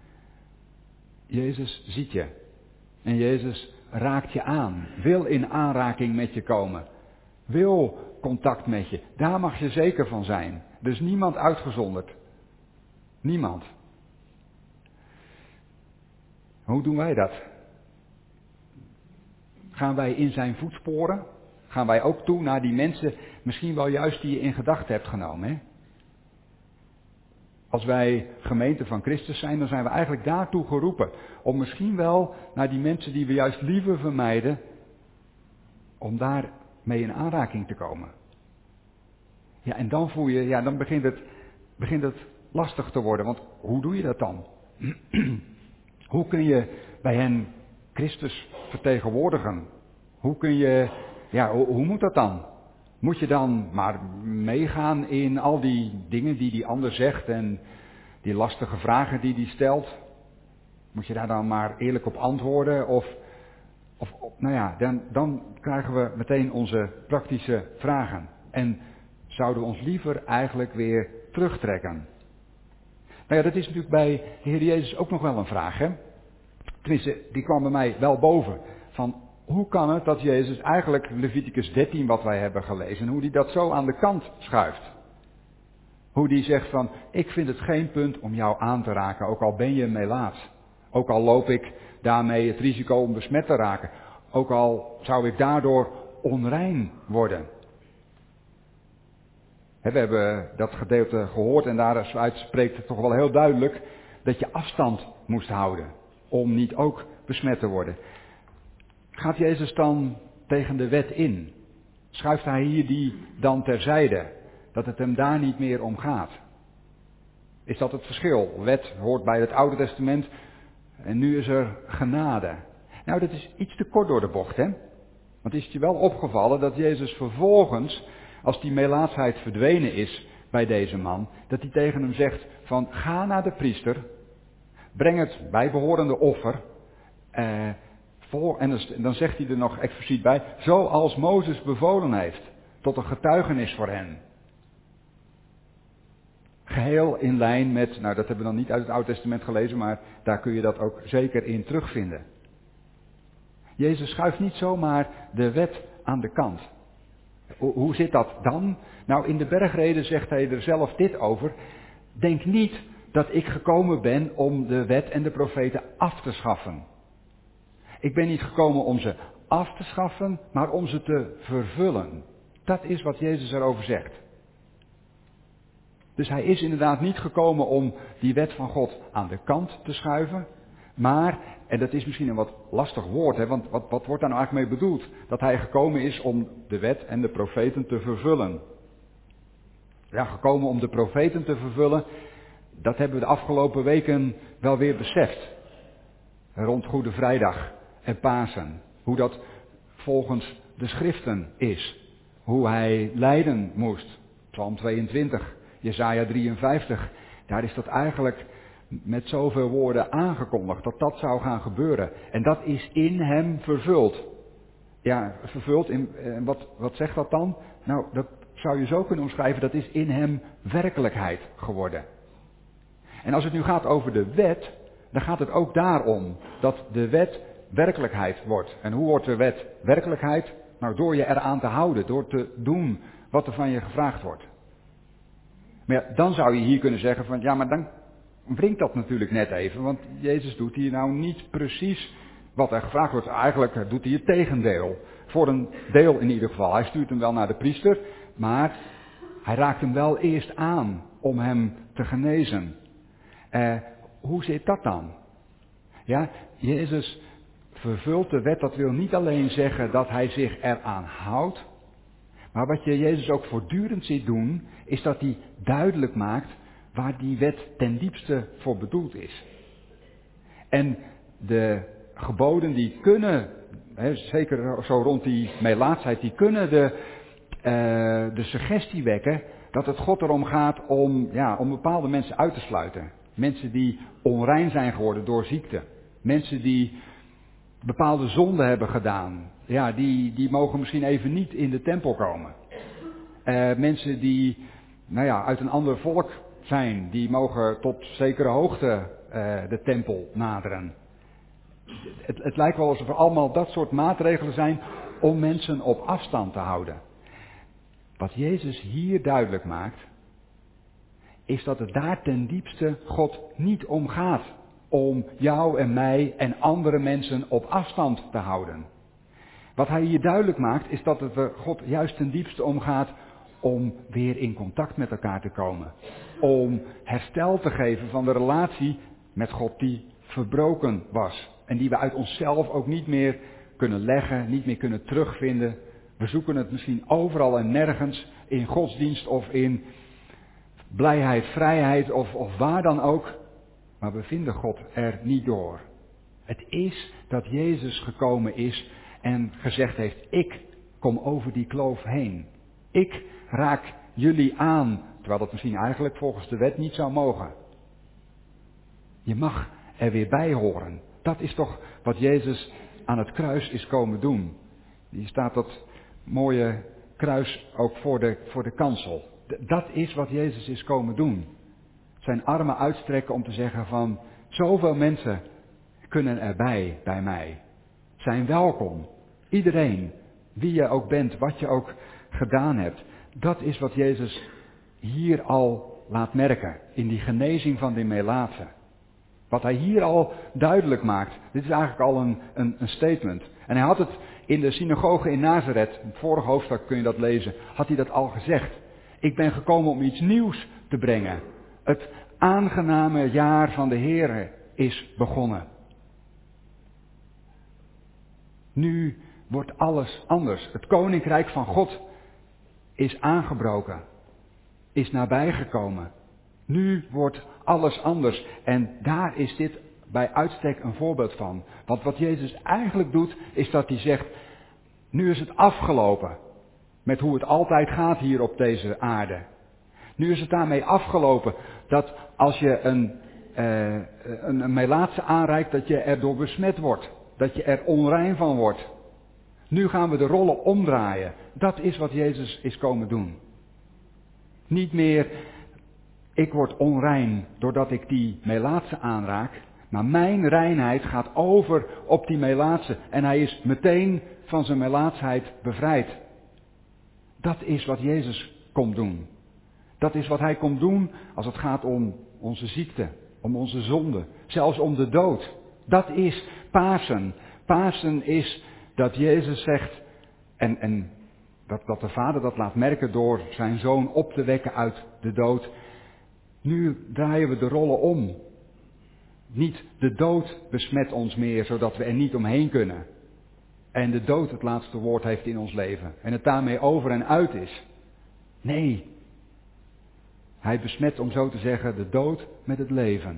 S2: Jezus ziet je. En Jezus raakt je aan. Wil in aanraking met je komen. Wil contact met je. Daar mag je zeker van zijn. Er is niemand uitgezonderd. Niemand. Hoe doen wij dat? Gaan wij in zijn voetsporen? Gaan wij ook toe naar die mensen, misschien wel juist die je in gedachten hebt genomen, hè? Als wij gemeente van Christus zijn, dan zijn we eigenlijk daartoe geroepen. Om misschien wel naar die mensen die we juist liever vermijden, om daar mee in aanraking te komen. Ja, en dan voel je, dan begint het lastig te worden. Want hoe doe je dat dan? Hoe kun je bij hen Christus vertegenwoordigen? Hoe kun je, hoe moet dat dan? Moet je dan maar meegaan in al die dingen die die ander zegt en die lastige vragen die die stelt? Moet je daar dan maar eerlijk op antwoorden? Dan krijgen we meteen onze praktische vragen. En zouden we ons liever eigenlijk weer terugtrekken? Nou ja, dat is natuurlijk bij de Heer Jezus ook nog wel een vraag, hè? Tenminste, die kwam bij mij wel boven. Van, hoe kan het dat Jezus eigenlijk Leviticus 13 wat wij hebben gelezen, hoe die dat zo aan de kant schuift? Hoe die zegt van, ik vind het geen punt om jou aan te raken, ook al ben je melaats. Ook al loop ik daarmee het risico om besmet te raken. Ook al zou ik daardoor onrein worden. We hebben dat gedeelte gehoord en daaruit spreekt het toch wel heel duidelijk dat je afstand moest houden om niet ook besmet te worden. Gaat Jezus dan tegen de wet in? Schuift hij hier die dan terzijde? Dat het hem daar niet meer om gaat? Is dat het verschil? Wet hoort bij het Oude Testament en nu is er genade. Nou, dat is iets te kort door de bocht, hè? Want is het je wel opgevallen dat Jezus vervolgens, als die melaatsheid verdwenen is bij deze man, dat hij tegen hem zegt van, ga naar de priester, breng het bijbehorende offer, en dan zegt hij er nog expliciet bij, zoals Mozes bevolen heeft, tot een getuigenis voor hen. Geheel in lijn met, dat hebben we dan niet uit het Oude Testament gelezen, maar daar kun je dat ook zeker in terugvinden. Jezus schuift niet zomaar de wet aan de kant. Hoe zit dat dan? Nou, in de bergreden zegt hij er zelf dit over. Denk niet dat ik gekomen ben om de wet en de profeten af te schaffen. Ik ben niet gekomen om ze af te schaffen, maar om ze te vervullen. Dat is wat Jezus erover zegt. Dus hij is inderdaad niet gekomen om die wet van God aan de kant te schuiven. Maar, en dat is misschien een wat lastig woord, hè, want wat wordt daar nou eigenlijk mee bedoeld? Dat hij gekomen is om de wet en de profeten te vervullen. Ja, gekomen om de profeten te vervullen, dat hebben we de afgelopen weken wel weer beseft. Rond Goede Vrijdag en Pasen. Hoe dat volgens de schriften is. Hoe hij lijden moest. Psalm 22, Jesaja 53. Daar is dat eigenlijk met zoveel woorden aangekondigd. Dat dat zou gaan gebeuren. En dat is in hem vervuld. Ja, vervuld. Wat zegt dat dan? Nou, dat zou je zo kunnen omschrijven. Dat is in hem werkelijkheid geworden. En als het nu gaat over de wet, dan gaat het ook daarom dat de wet werkelijkheid wordt. En hoe wordt de wet werkelijkheid? Nou, door je eraan te houden, door te doen wat er van je gevraagd wordt. Maar ja, dan zou je hier kunnen zeggen van, ja, maar dan wringt dat natuurlijk net even, want Jezus doet hier nou niet precies wat er gevraagd wordt. Eigenlijk doet hij het tegendeel. Voor een deel in ieder geval. Hij stuurt hem wel naar de priester, maar hij raakt hem wel eerst aan om hem te genezen. Hoe zit dat dan? Ja, Jezus vervult de wet. Dat wil niet alleen zeggen dat hij zich eraan houdt. Maar wat je Jezus ook voortdurend ziet doen, is dat hij duidelijk maakt waar die wet ten diepste voor bedoeld is. En de geboden die kunnen, zeker zo rond die meelaatsheid, die kunnen de suggestie wekken dat het God erom gaat om bepaalde mensen uit te sluiten. Mensen die onrein zijn geworden door ziekte. Mensen die bepaalde zonden hebben gedaan. Ja, die mogen misschien even niet in de tempel komen. Mensen die uit een ander volk zijn, die mogen tot zekere hoogte de tempel naderen. Het lijkt wel alsof er allemaal dat soort maatregelen zijn om mensen op afstand te houden. Wat Jezus hier duidelijk maakt, is dat het daar ten diepste God niet om gaat. Om jou en mij en andere mensen op afstand te houden. Wat hij hier duidelijk maakt, is dat het er God juist ten diepste om gaat om weer in contact met elkaar te komen. Om herstel te geven van de relatie met God die verbroken was. En die we uit onszelf ook niet meer kunnen leggen, niet meer kunnen terugvinden. We zoeken het misschien overal en nergens, in godsdienst of in blijheid, vrijheid of waar dan ook. Maar we vinden God er niet door. Het is dat Jezus gekomen is en gezegd heeft, ik kom over die kloof heen. Ik raak jullie aan, terwijl dat misschien eigenlijk volgens de wet niet zou mogen. Je mag er weer bij horen. Dat is toch wat Jezus aan het kruis is komen doen. Hier staat dat mooie kruis ook voor de kansel. Dat is wat Jezus is komen doen. Zijn armen uitstrekken om te zeggen van, zoveel mensen kunnen erbij bij mij. Zijn welkom. Iedereen, wie je ook bent, wat je ook gedaan hebt. Dat is wat Jezus hier al laat merken, in die genezing van die melaatse. Wat hij hier al duidelijk maakt, dit is eigenlijk al een statement. En hij had het in de synagoge in Nazareth, in het vorige hoofdstuk kun je dat lezen, had hij dat al gezegd. Ik ben gekomen om iets nieuws te brengen. Het aangename jaar van de Heere is begonnen. Nu wordt alles anders. Het koninkrijk van God is aangebroken. Is nabijgekomen. Nu wordt alles anders. En daar is dit bij uitstek een voorbeeld van. Want wat Jezus eigenlijk doet, is dat hij zegt, nu is het afgelopen met hoe het altijd gaat hier op deze aarde. Nu is het daarmee afgelopen dat als je een melaatse aanreikt, dat je erdoor besmet wordt. Dat je er onrein van wordt. Nu gaan we de rollen omdraaien. Dat is wat Jezus is komen doen. Niet meer, ik word onrein doordat ik die melaatse aanraak. Maar mijn reinheid gaat over op die melaatse. En hij is meteen van zijn melaatsheid bevrijd. Dat is wat Jezus komt doen. Dat is wat hij komt doen als het gaat om onze ziekte, om onze zonde, zelfs om de dood. Dat is Pasen. Pasen is dat Jezus zegt, en dat de Vader dat laat merken door zijn Zoon op te wekken uit de dood. Nu draaien we de rollen om. Niet de dood besmet ons meer, zodat we er niet omheen kunnen. En de dood het laatste woord heeft in ons leven. En het daarmee over en uit is. Nee. Hij besmet, om zo te zeggen, de dood met het leven.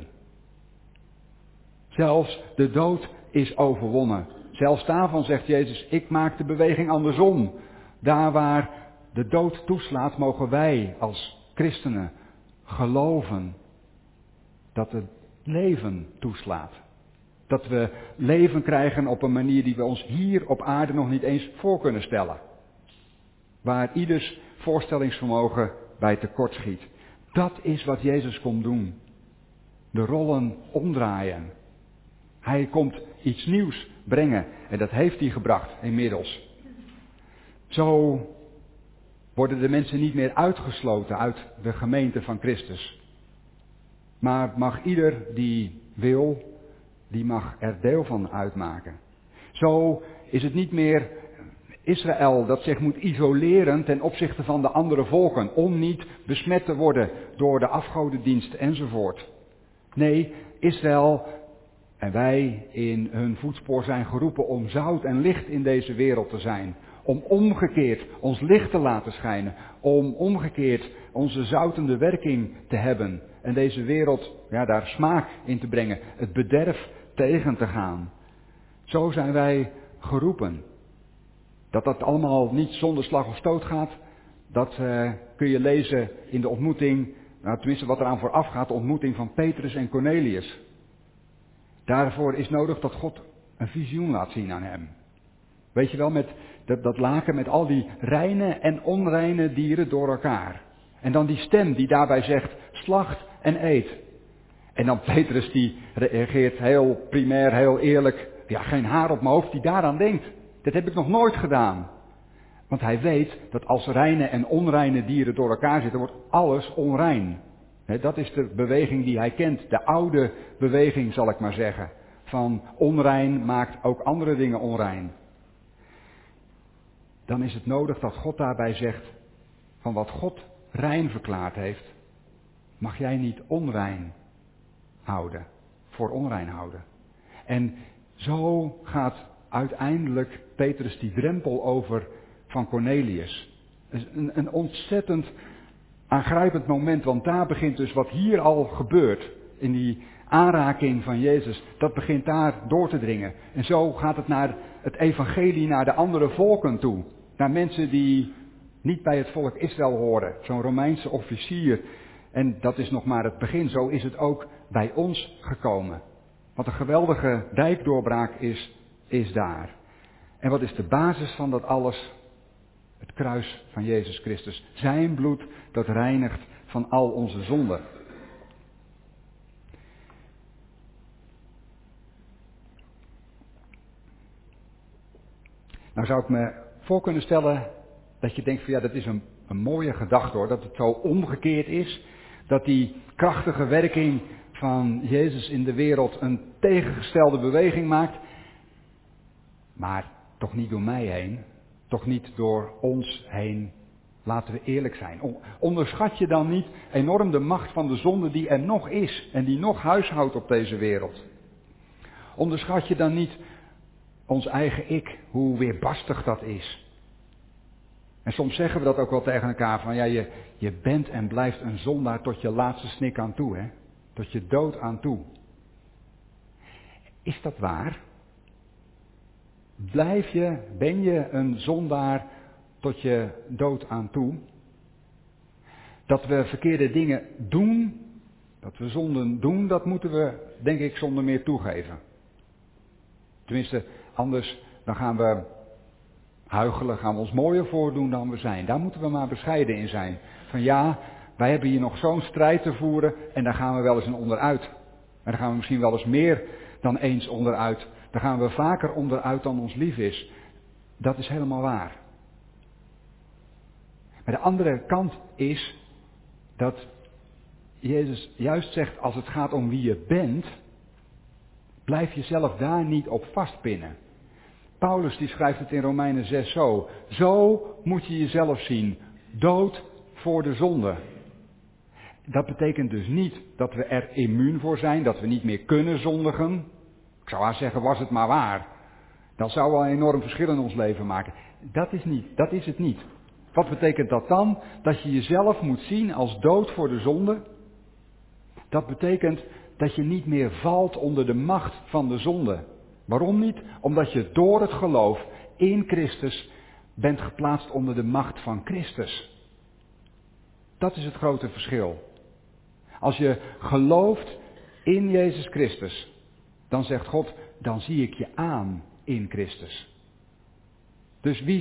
S2: Zelfs de dood is overwonnen. Zelfs daarvan zegt Jezus, ik maak de beweging andersom. Daar waar de dood toeslaat, mogen wij als christenen geloven dat het leven toeslaat. Dat we leven krijgen op een manier die we ons hier op aarde nog niet eens voor kunnen stellen. Waar ieders voorstellingsvermogen bij tekort schiet. Dat is wat Jezus komt doen. De rollen omdraaien. Hij komt iets nieuws brengen. En dat heeft hij gebracht inmiddels. Zo worden de mensen niet meer uitgesloten uit de gemeente van Christus. Maar mag ieder die wil, die mag er deel van uitmaken. Zo is het niet meer Israël dat zich moet isoleren ten opzichte van de andere volken. Om niet besmet te worden door de afgodendienst enzovoort. Nee, Israël en wij in hun voetspoor zijn geroepen om zout en licht in deze wereld te zijn. Om omgekeerd ons licht te laten schijnen. Om omgekeerd onze zoutende werking te hebben. En deze wereld, daar smaak in te brengen. Het bederf tegen te gaan. Zo zijn wij geroepen. Dat dat allemaal niet zonder slag of stoot gaat, dat kun je lezen in de ontmoeting, tenminste wat eraan vooraf gaat, de ontmoeting van Petrus en Cornelius. Daarvoor is nodig dat God een visioen laat zien aan hem. Weet je wel, met dat laken met al die reine en onreine dieren door elkaar. En dan die stem die daarbij zegt, slacht en eet. En dan Petrus die reageert heel primair, heel eerlijk, ja, geen haar op mijn hoofd die daaraan denkt. Dat heb ik nog nooit gedaan. Want hij weet dat als reine en onreine dieren door elkaar zitten, wordt alles onrein. Dat is de beweging die hij kent. De oude beweging, zal ik maar zeggen. Van onrein maakt ook andere dingen onrein. Dan is het nodig dat God daarbij zegt, van wat God rein verklaard heeft, mag jij niet onrein houden. Voor onrein houden. En zo gaat uiteindelijk Petrus die drempel over van Cornelius. Een ontzettend aangrijpend moment, want daar begint dus wat hier al gebeurt, in die aanraking van Jezus, dat begint daar door te dringen. En zo gaat het naar het evangelie, naar de andere volken toe. Naar mensen die niet bij het volk Israël horen. Zo'n Romeinse officier. En dat is nog maar het begin. Zo is het ook bij ons gekomen. Wat een geweldige dijkdoorbraak is daar. En wat is de basis van dat alles? Het kruis van Jezus Christus. Zijn bloed dat reinigt van al onze zonden. Nou zou ik me voor kunnen stellen dat je denkt van ja, dat is een mooie gedachte hoor. Dat het zo omgekeerd is. Dat die krachtige werking van Jezus in de wereld een tegengestelde beweging maakt. Maar toch niet door mij heen. Toch niet door ons heen. Laten we eerlijk zijn. Onderschat je dan niet enorm de macht van de zonde die er nog is. En die nog huishoudt op deze wereld. Onderschat je dan niet ons eigen ik. Hoe weerbarstig dat is. En soms zeggen we dat ook wel tegen elkaar. Van ja, je bent en blijft een zondaar tot je laatste snik aan toe. Hè? Tot je dood aan toe. Is dat waar? Ben je een zondaar tot je dood aan toe? Dat we verkeerde dingen doen, dat we zonden doen, dat moeten we, denk ik, zonder meer toegeven. Tenminste, anders dan gaan we huichelen, gaan we ons mooier voordoen dan we zijn. Daar moeten we maar bescheiden in zijn. Van ja, wij hebben hier nog zo'n strijd te voeren en daar gaan we wel eens in onderuit. En daar gaan we misschien wel eens meer dan eens onderuit. Daar gaan we vaker onderuit dan ons lief is. Dat is helemaal waar. Maar de andere kant is dat Jezus juist zegt, als het gaat om wie je bent, blijf jezelf daar niet op vastpinnen. Paulus die schrijft het in Romeinen 6 zo. Zo moet je jezelf zien. Dood voor de zonde. Dat betekent dus niet dat we er immuun voor zijn, dat we niet meer kunnen zondigen. Ik zou haast zeggen, was het maar waar. Dat zou wel een enorm verschil in ons leven maken. Dat is het niet. Wat betekent dat dan? Dat je jezelf moet zien als dood voor de zonde. Dat betekent dat je niet meer valt onder de macht van de zonde. Waarom niet? Omdat je door het geloof in Christus bent geplaatst onder de macht van Christus. Dat is het grote verschil. Als je gelooft in Jezus Christus, dan zegt God, dan zie ik je aan in Christus. Dus wie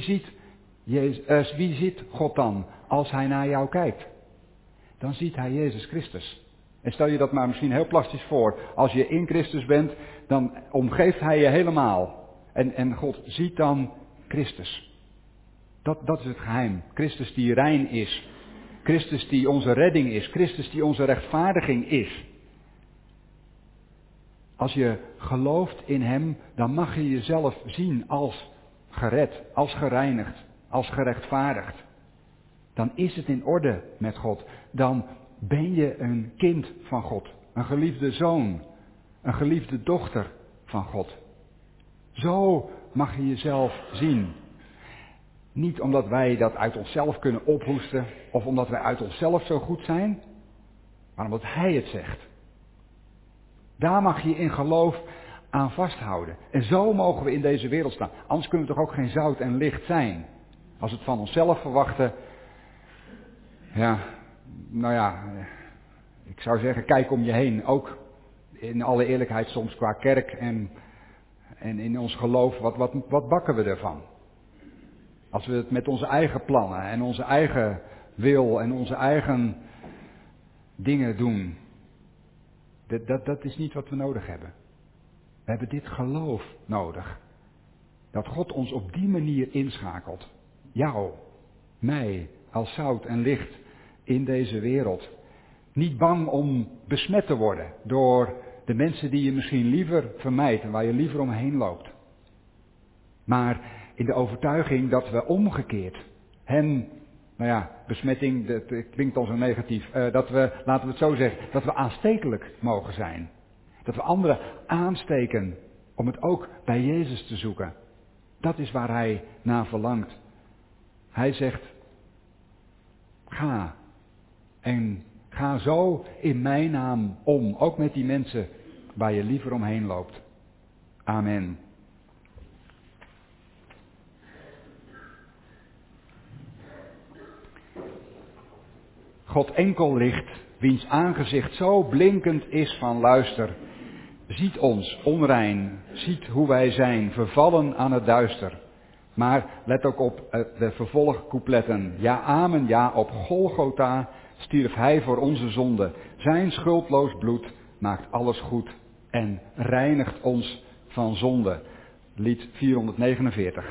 S2: ziet God dan als hij naar jou kijkt? Dan ziet hij Jezus Christus. En stel je dat maar misschien heel plastisch voor. Als je in Christus bent, dan omgeeft hij je helemaal. En God ziet dan Christus. Dat is het geheim. Christus die rein is. Christus die onze redding is. Christus die onze rechtvaardiging is. Als je gelooft in hem, dan mag je jezelf zien als gered, als gereinigd, als gerechtvaardigd. Dan is het in orde met God. Dan ben je een kind van God. Een geliefde zoon. Een geliefde dochter van God. Zo mag je jezelf zien. Niet omdat wij dat uit onszelf kunnen ophoesten. Of omdat wij uit onszelf zo goed zijn. Maar omdat hij het zegt. Daar mag je in geloof aan vasthouden. En zo mogen we in deze wereld staan. Anders kunnen we toch ook geen zout en licht zijn. Als we het van onszelf verwachten. Ja, nou ja, ik zou zeggen, kijk om je heen. Ook in alle eerlijkheid soms qua kerk en in ons geloof. Wat bakken we ervan? Als we het met onze eigen plannen en onze eigen wil en onze eigen dingen doen. Dat is niet wat we nodig hebben. We hebben dit geloof nodig. Dat God ons op die manier inschakelt. Jou, mij, als zout en licht in deze wereld. Niet bang om besmet te worden door de mensen die je misschien liever vermijdt en waar je liever omheen loopt. Maar in de overtuiging dat we omgekeerd hen, besmetting, dat klinkt al zo negatief, dat we, laten we het zo zeggen, dat we aanstekelijk mogen zijn. Dat we anderen aansteken om het ook bij Jezus te zoeken. Dat is waar hij naar verlangt. Hij zegt, ga. En ga zo in mijn naam om. Ook met die mensen waar je liever omheen loopt. Amen. God enkel licht, wiens aangezicht zo blinkend is van luister, ziet ons onrein, ziet hoe wij zijn, vervallen aan het duister. Maar let ook op de vervolgcoupletten. Ja, amen, ja, op Golgotha stierf hij voor onze zonde. Zijn schuldloos bloed maakt alles goed en reinigt ons van zonde. Lied 449.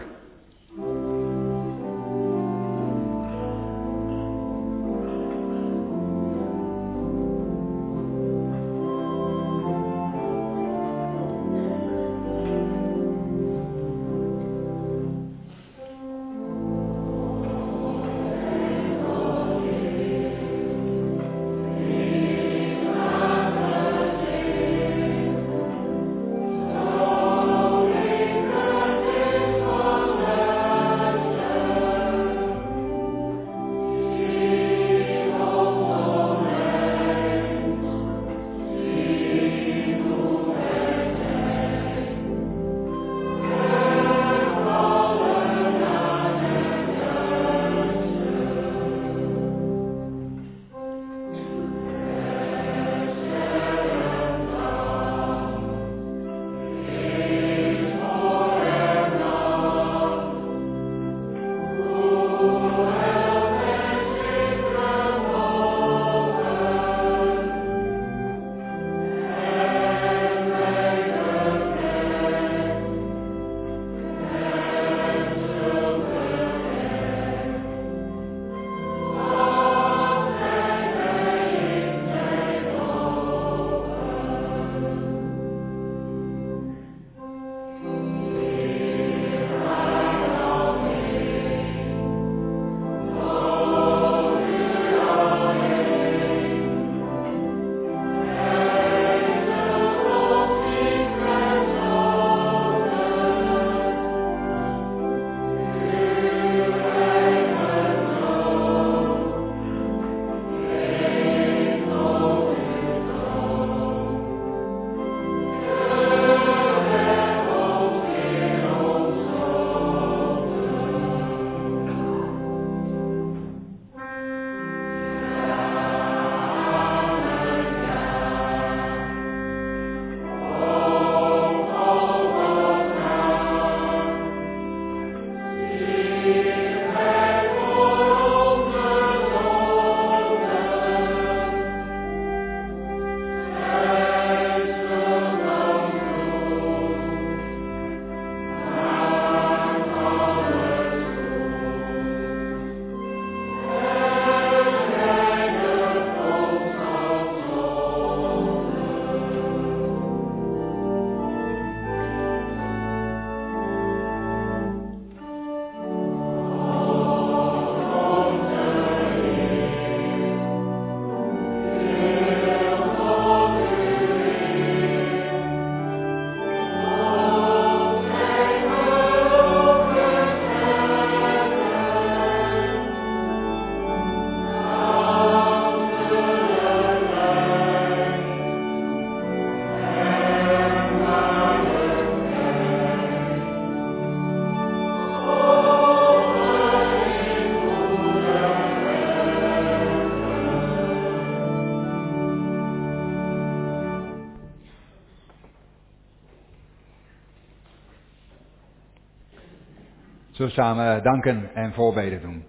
S2: Zullen we samen danken en voorbeden doen.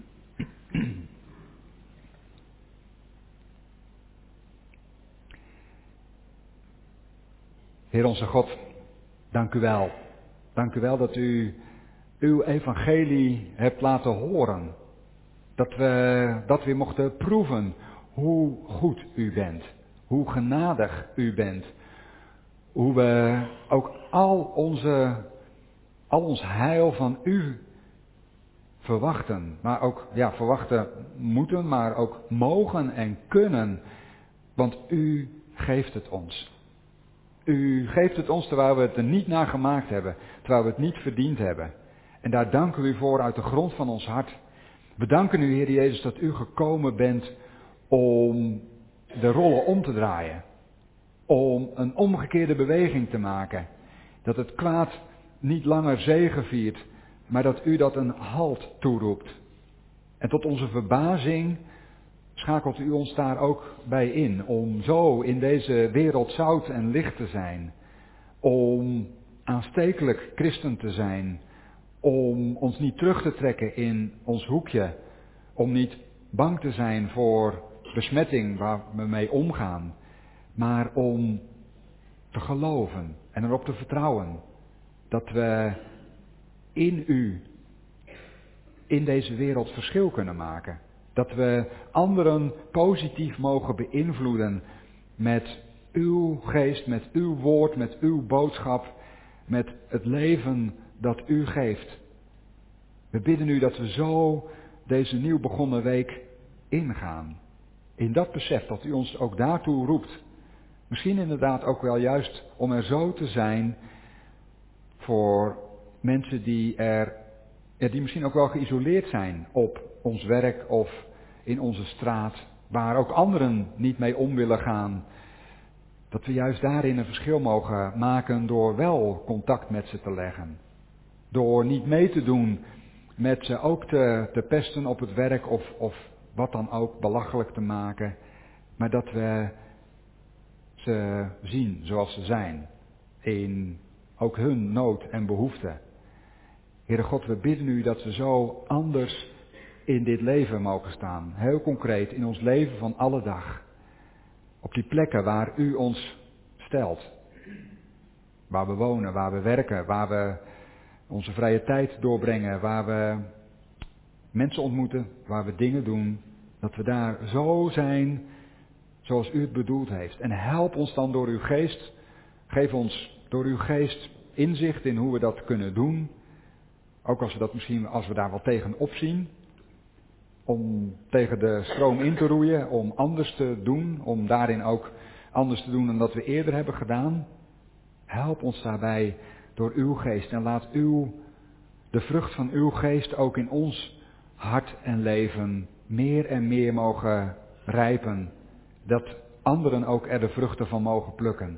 S2: Heer onze God, dank u wel. Dank u wel dat u uw evangelie hebt laten horen. Dat we dat weer mochten proeven hoe goed u bent. Hoe genadig u bent. Hoe we ook al ons heil van u verwachten. Maar ook, verwachten moeten, maar ook mogen en kunnen. Want u geeft het ons. U geeft het ons terwijl we het er niet naar gemaakt hebben. Terwijl we het niet verdiend hebben. En daar danken we u voor uit de grond van ons hart. We danken u, Heer Jezus, dat u gekomen bent om de rollen om te draaien. Om een omgekeerde beweging te maken. Dat het kwaad niet langer zegeviert, maar dat u dat een halt toeroept. En tot onze verbazing schakelt u ons daar ook bij in. Om zo in deze wereld zout en licht te zijn. Om aanstekelijk christen te zijn. Om ons niet terug te trekken in ons hoekje. Om niet bang te zijn voor besmetting waar we mee omgaan. Maar om te geloven en erop te vertrouwen. Dat we in u, in deze wereld verschil kunnen maken. Dat we anderen positief mogen beïnvloeden met uw geest, met uw woord, met uw boodschap, met het leven dat u geeft. We bidden u dat we zo deze nieuw begonnen week ingaan. In dat besef dat u ons ook daartoe roept. Misschien inderdaad ook wel juist om er zo te zijn voor mensen die misschien ook wel geïsoleerd zijn op ons werk of in onze straat, waar ook anderen niet mee om willen gaan. Dat we juist daarin een verschil mogen maken door wel contact met ze te leggen. Door niet mee te doen met ze ook te pesten op het werk of wat dan ook belachelijk te maken. Maar dat we ze zien zoals ze zijn. In ook hun nood en behoefte. Heere God, we bidden u dat we zo anders in dit leven mogen staan. Heel concreet in ons leven van alle dag. Op die plekken waar u ons stelt. Waar we wonen, waar we werken, waar we onze vrije tijd doorbrengen. Waar we mensen ontmoeten, waar we dingen doen. Dat we daar zo zijn zoals u het bedoeld heeft. En help ons dan door uw geest. Geef ons door uw geest inzicht in hoe we dat kunnen doen. Ook als we daar wel tegen opzien. Om tegen de stroom in te roeien, om anders te doen. Om daarin ook anders te doen dan dat we eerder hebben gedaan. Help ons daarbij door uw geest. En laat de vrucht van uw geest ook in ons hart en leven meer en meer mogen rijpen. Dat anderen ook er de vruchten van mogen plukken.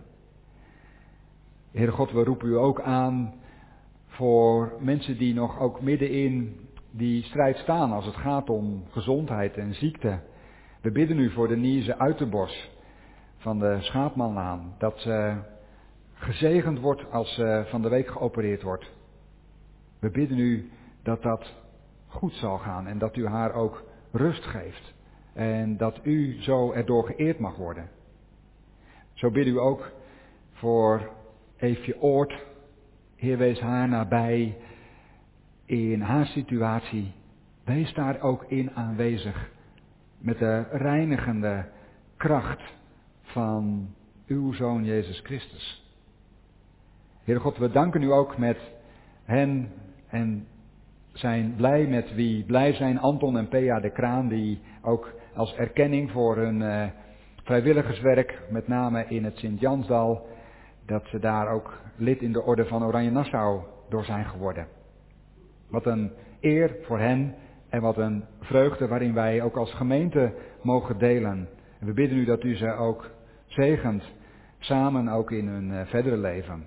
S2: Heere God, we roepen u ook aan voor mensen die nog ook midden in die strijd staan als het gaat om gezondheid en ziekte. We bidden u voor Denise Uiterbos van de Schaapmanlaan, dat ze gezegend wordt als ze van de week geopereerd wordt. We bidden u dat dat goed zal gaan en dat u haar ook rust geeft. En dat u zo erdoor geëerd mag worden. Zo bidden u ook voor Eefje Oort. Heer, wees haar nabij in haar situatie. Wees daar ook in aanwezig. Met de reinigende kracht van uw Zoon Jezus Christus. Heere God, we danken u ook met hen en zijn blij met wie blij zijn. Anton en Pea de Kraan, die ook als erkenning voor hun vrijwilligerswerk, met name in het Sint-Jansdal, dat ze daar ook lid in de orde van Oranje Nassau door zijn geworden. Wat een eer voor hen en wat een vreugde waarin wij ook als gemeente mogen delen. En we bidden u dat u ze ook zegent, samen ook in hun verdere leven.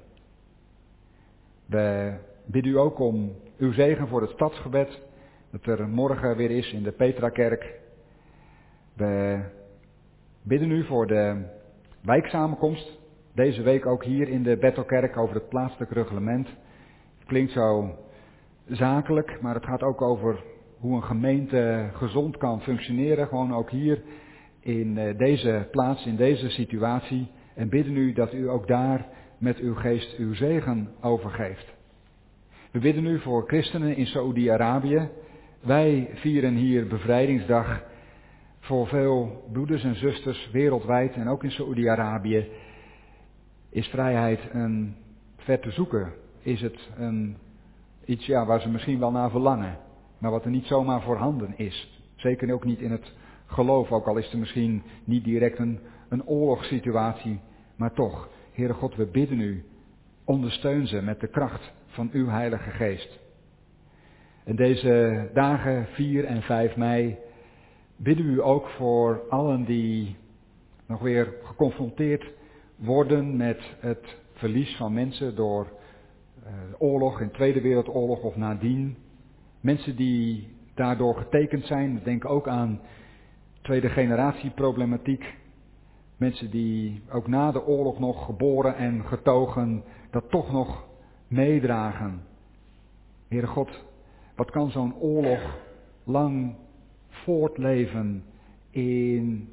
S2: We bidden u ook om uw zegen voor het stadsgebed, dat er morgen weer is in de Petrakerk. We bidden u voor de wijksamenkomst, deze week ook hier in de Bethelkerk over het plaatselijk reglement. Het klinkt zo zakelijk, maar het gaat ook over hoe een gemeente gezond kan functioneren. Gewoon ook hier in deze plaats, in deze situatie. En bidden u dat u ook daar met uw geest uw zegen overgeeft. We bidden u voor christenen in Saoedi-Arabië. Wij vieren hier bevrijdingsdag voor veel broeders en zusters wereldwijd en ook in Saoedi-Arabië. Is vrijheid ver te zoeken? Is het iets waar ze misschien wel naar verlangen, maar wat er niet zomaar voorhanden is? Zeker ook niet in het geloof, ook al is er misschien niet direct een oorlogssituatie, maar toch, Heere God, we bidden u, ondersteun ze met de kracht van uw Heilige Geest. En deze dagen 4 en 5 mei bidden u ook voor allen die nog weer geconfronteerd worden met het verlies van mensen door oorlog, in Tweede Wereldoorlog of nadien. Mensen die daardoor getekend zijn, denk ook aan tweede generatie problematiek. Mensen die ook na de oorlog nog geboren en getogen dat toch nog meedragen. Heere God, wat kan zo'n oorlog lang voortleven in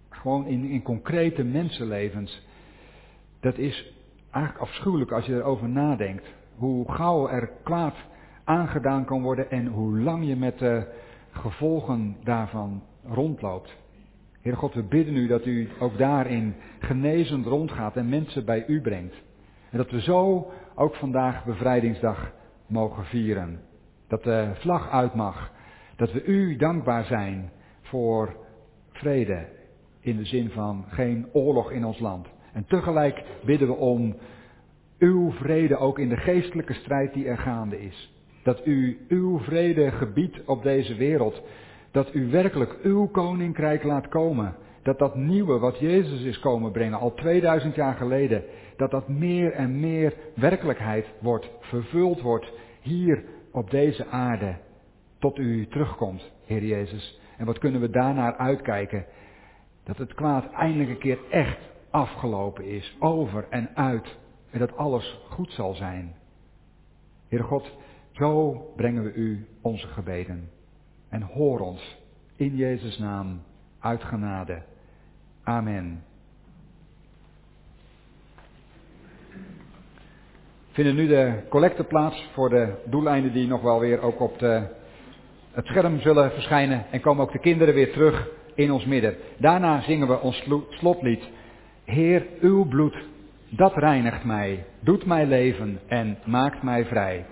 S2: concrete mensenlevens? Dat is eigenlijk afschuwelijk als je erover nadenkt. Hoe gauw er kwaad aangedaan kan worden en hoe lang je met de gevolgen daarvan rondloopt. Heere God, we bidden u dat u ook daarin genezend rondgaat en mensen bij u brengt. En dat we zo ook vandaag bevrijdingsdag mogen vieren. Dat de vlag uit mag. Dat we u dankbaar zijn voor vrede. In de zin van geen oorlog in ons land. En tegelijk bidden we om uw vrede ook in de geestelijke strijd die er gaande is. Dat u uw vrede gebiedt op deze wereld. Dat u werkelijk uw koninkrijk laat komen. Dat dat nieuwe wat Jezus is komen brengen, al 2000 jaar geleden, dat dat meer en meer werkelijkheid wordt, vervuld wordt, hier op deze aarde, tot u terugkomt, Heer Jezus. En wat kunnen we daarnaar uitkijken? Dat het kwaad eindelijk een keer echt afgelopen is, over en uit, en dat alles goed zal zijn. Heere God, zo brengen we u onze gebeden. En hoor ons in Jezus' naam uit genade. Amen. We vinden nu de collecte plaats voor de doeleinden die nog wel weer ook op het scherm zullen verschijnen. En komen ook de kinderen weer terug in ons midden. Daarna zingen we ons slotlied. Heer, uw bloed, dat reinigt mij, doet mij leven en maakt mij vrij.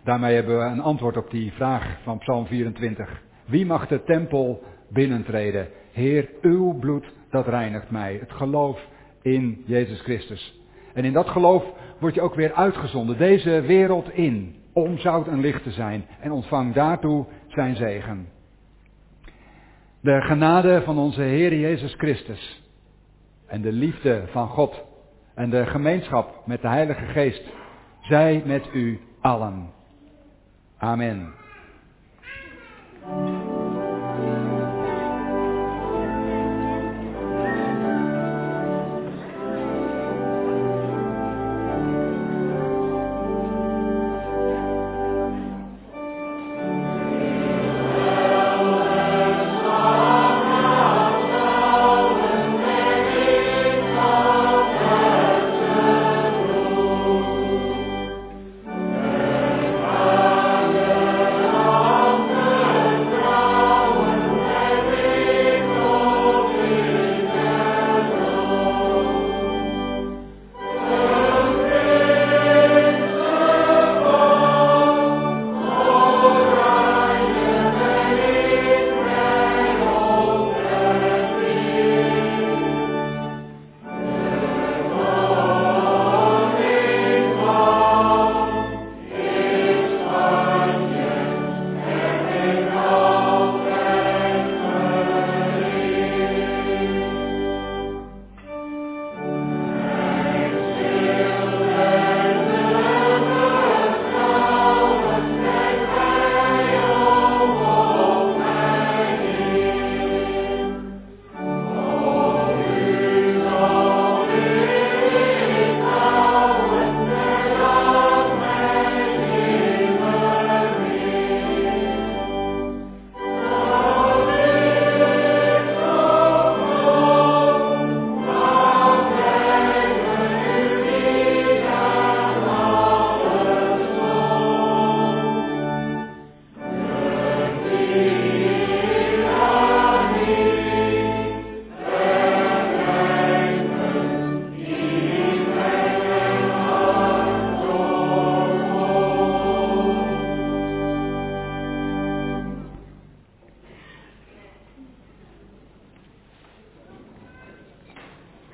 S2: Daarmee hebben we een antwoord op die vraag van Psalm 24. Wie mag de tempel binnentreden? Heer, uw bloed, dat reinigt mij. Het geloof in Jezus Christus. En in dat geloof word je ook weer uitgezonden, deze wereld in, om zout en licht te zijn. En ontvang daartoe zijn zegen. De genade van onze Heer Jezus Christus en de liefde van God en de gemeenschap met de Heilige Geest, zij met u allen. Amen.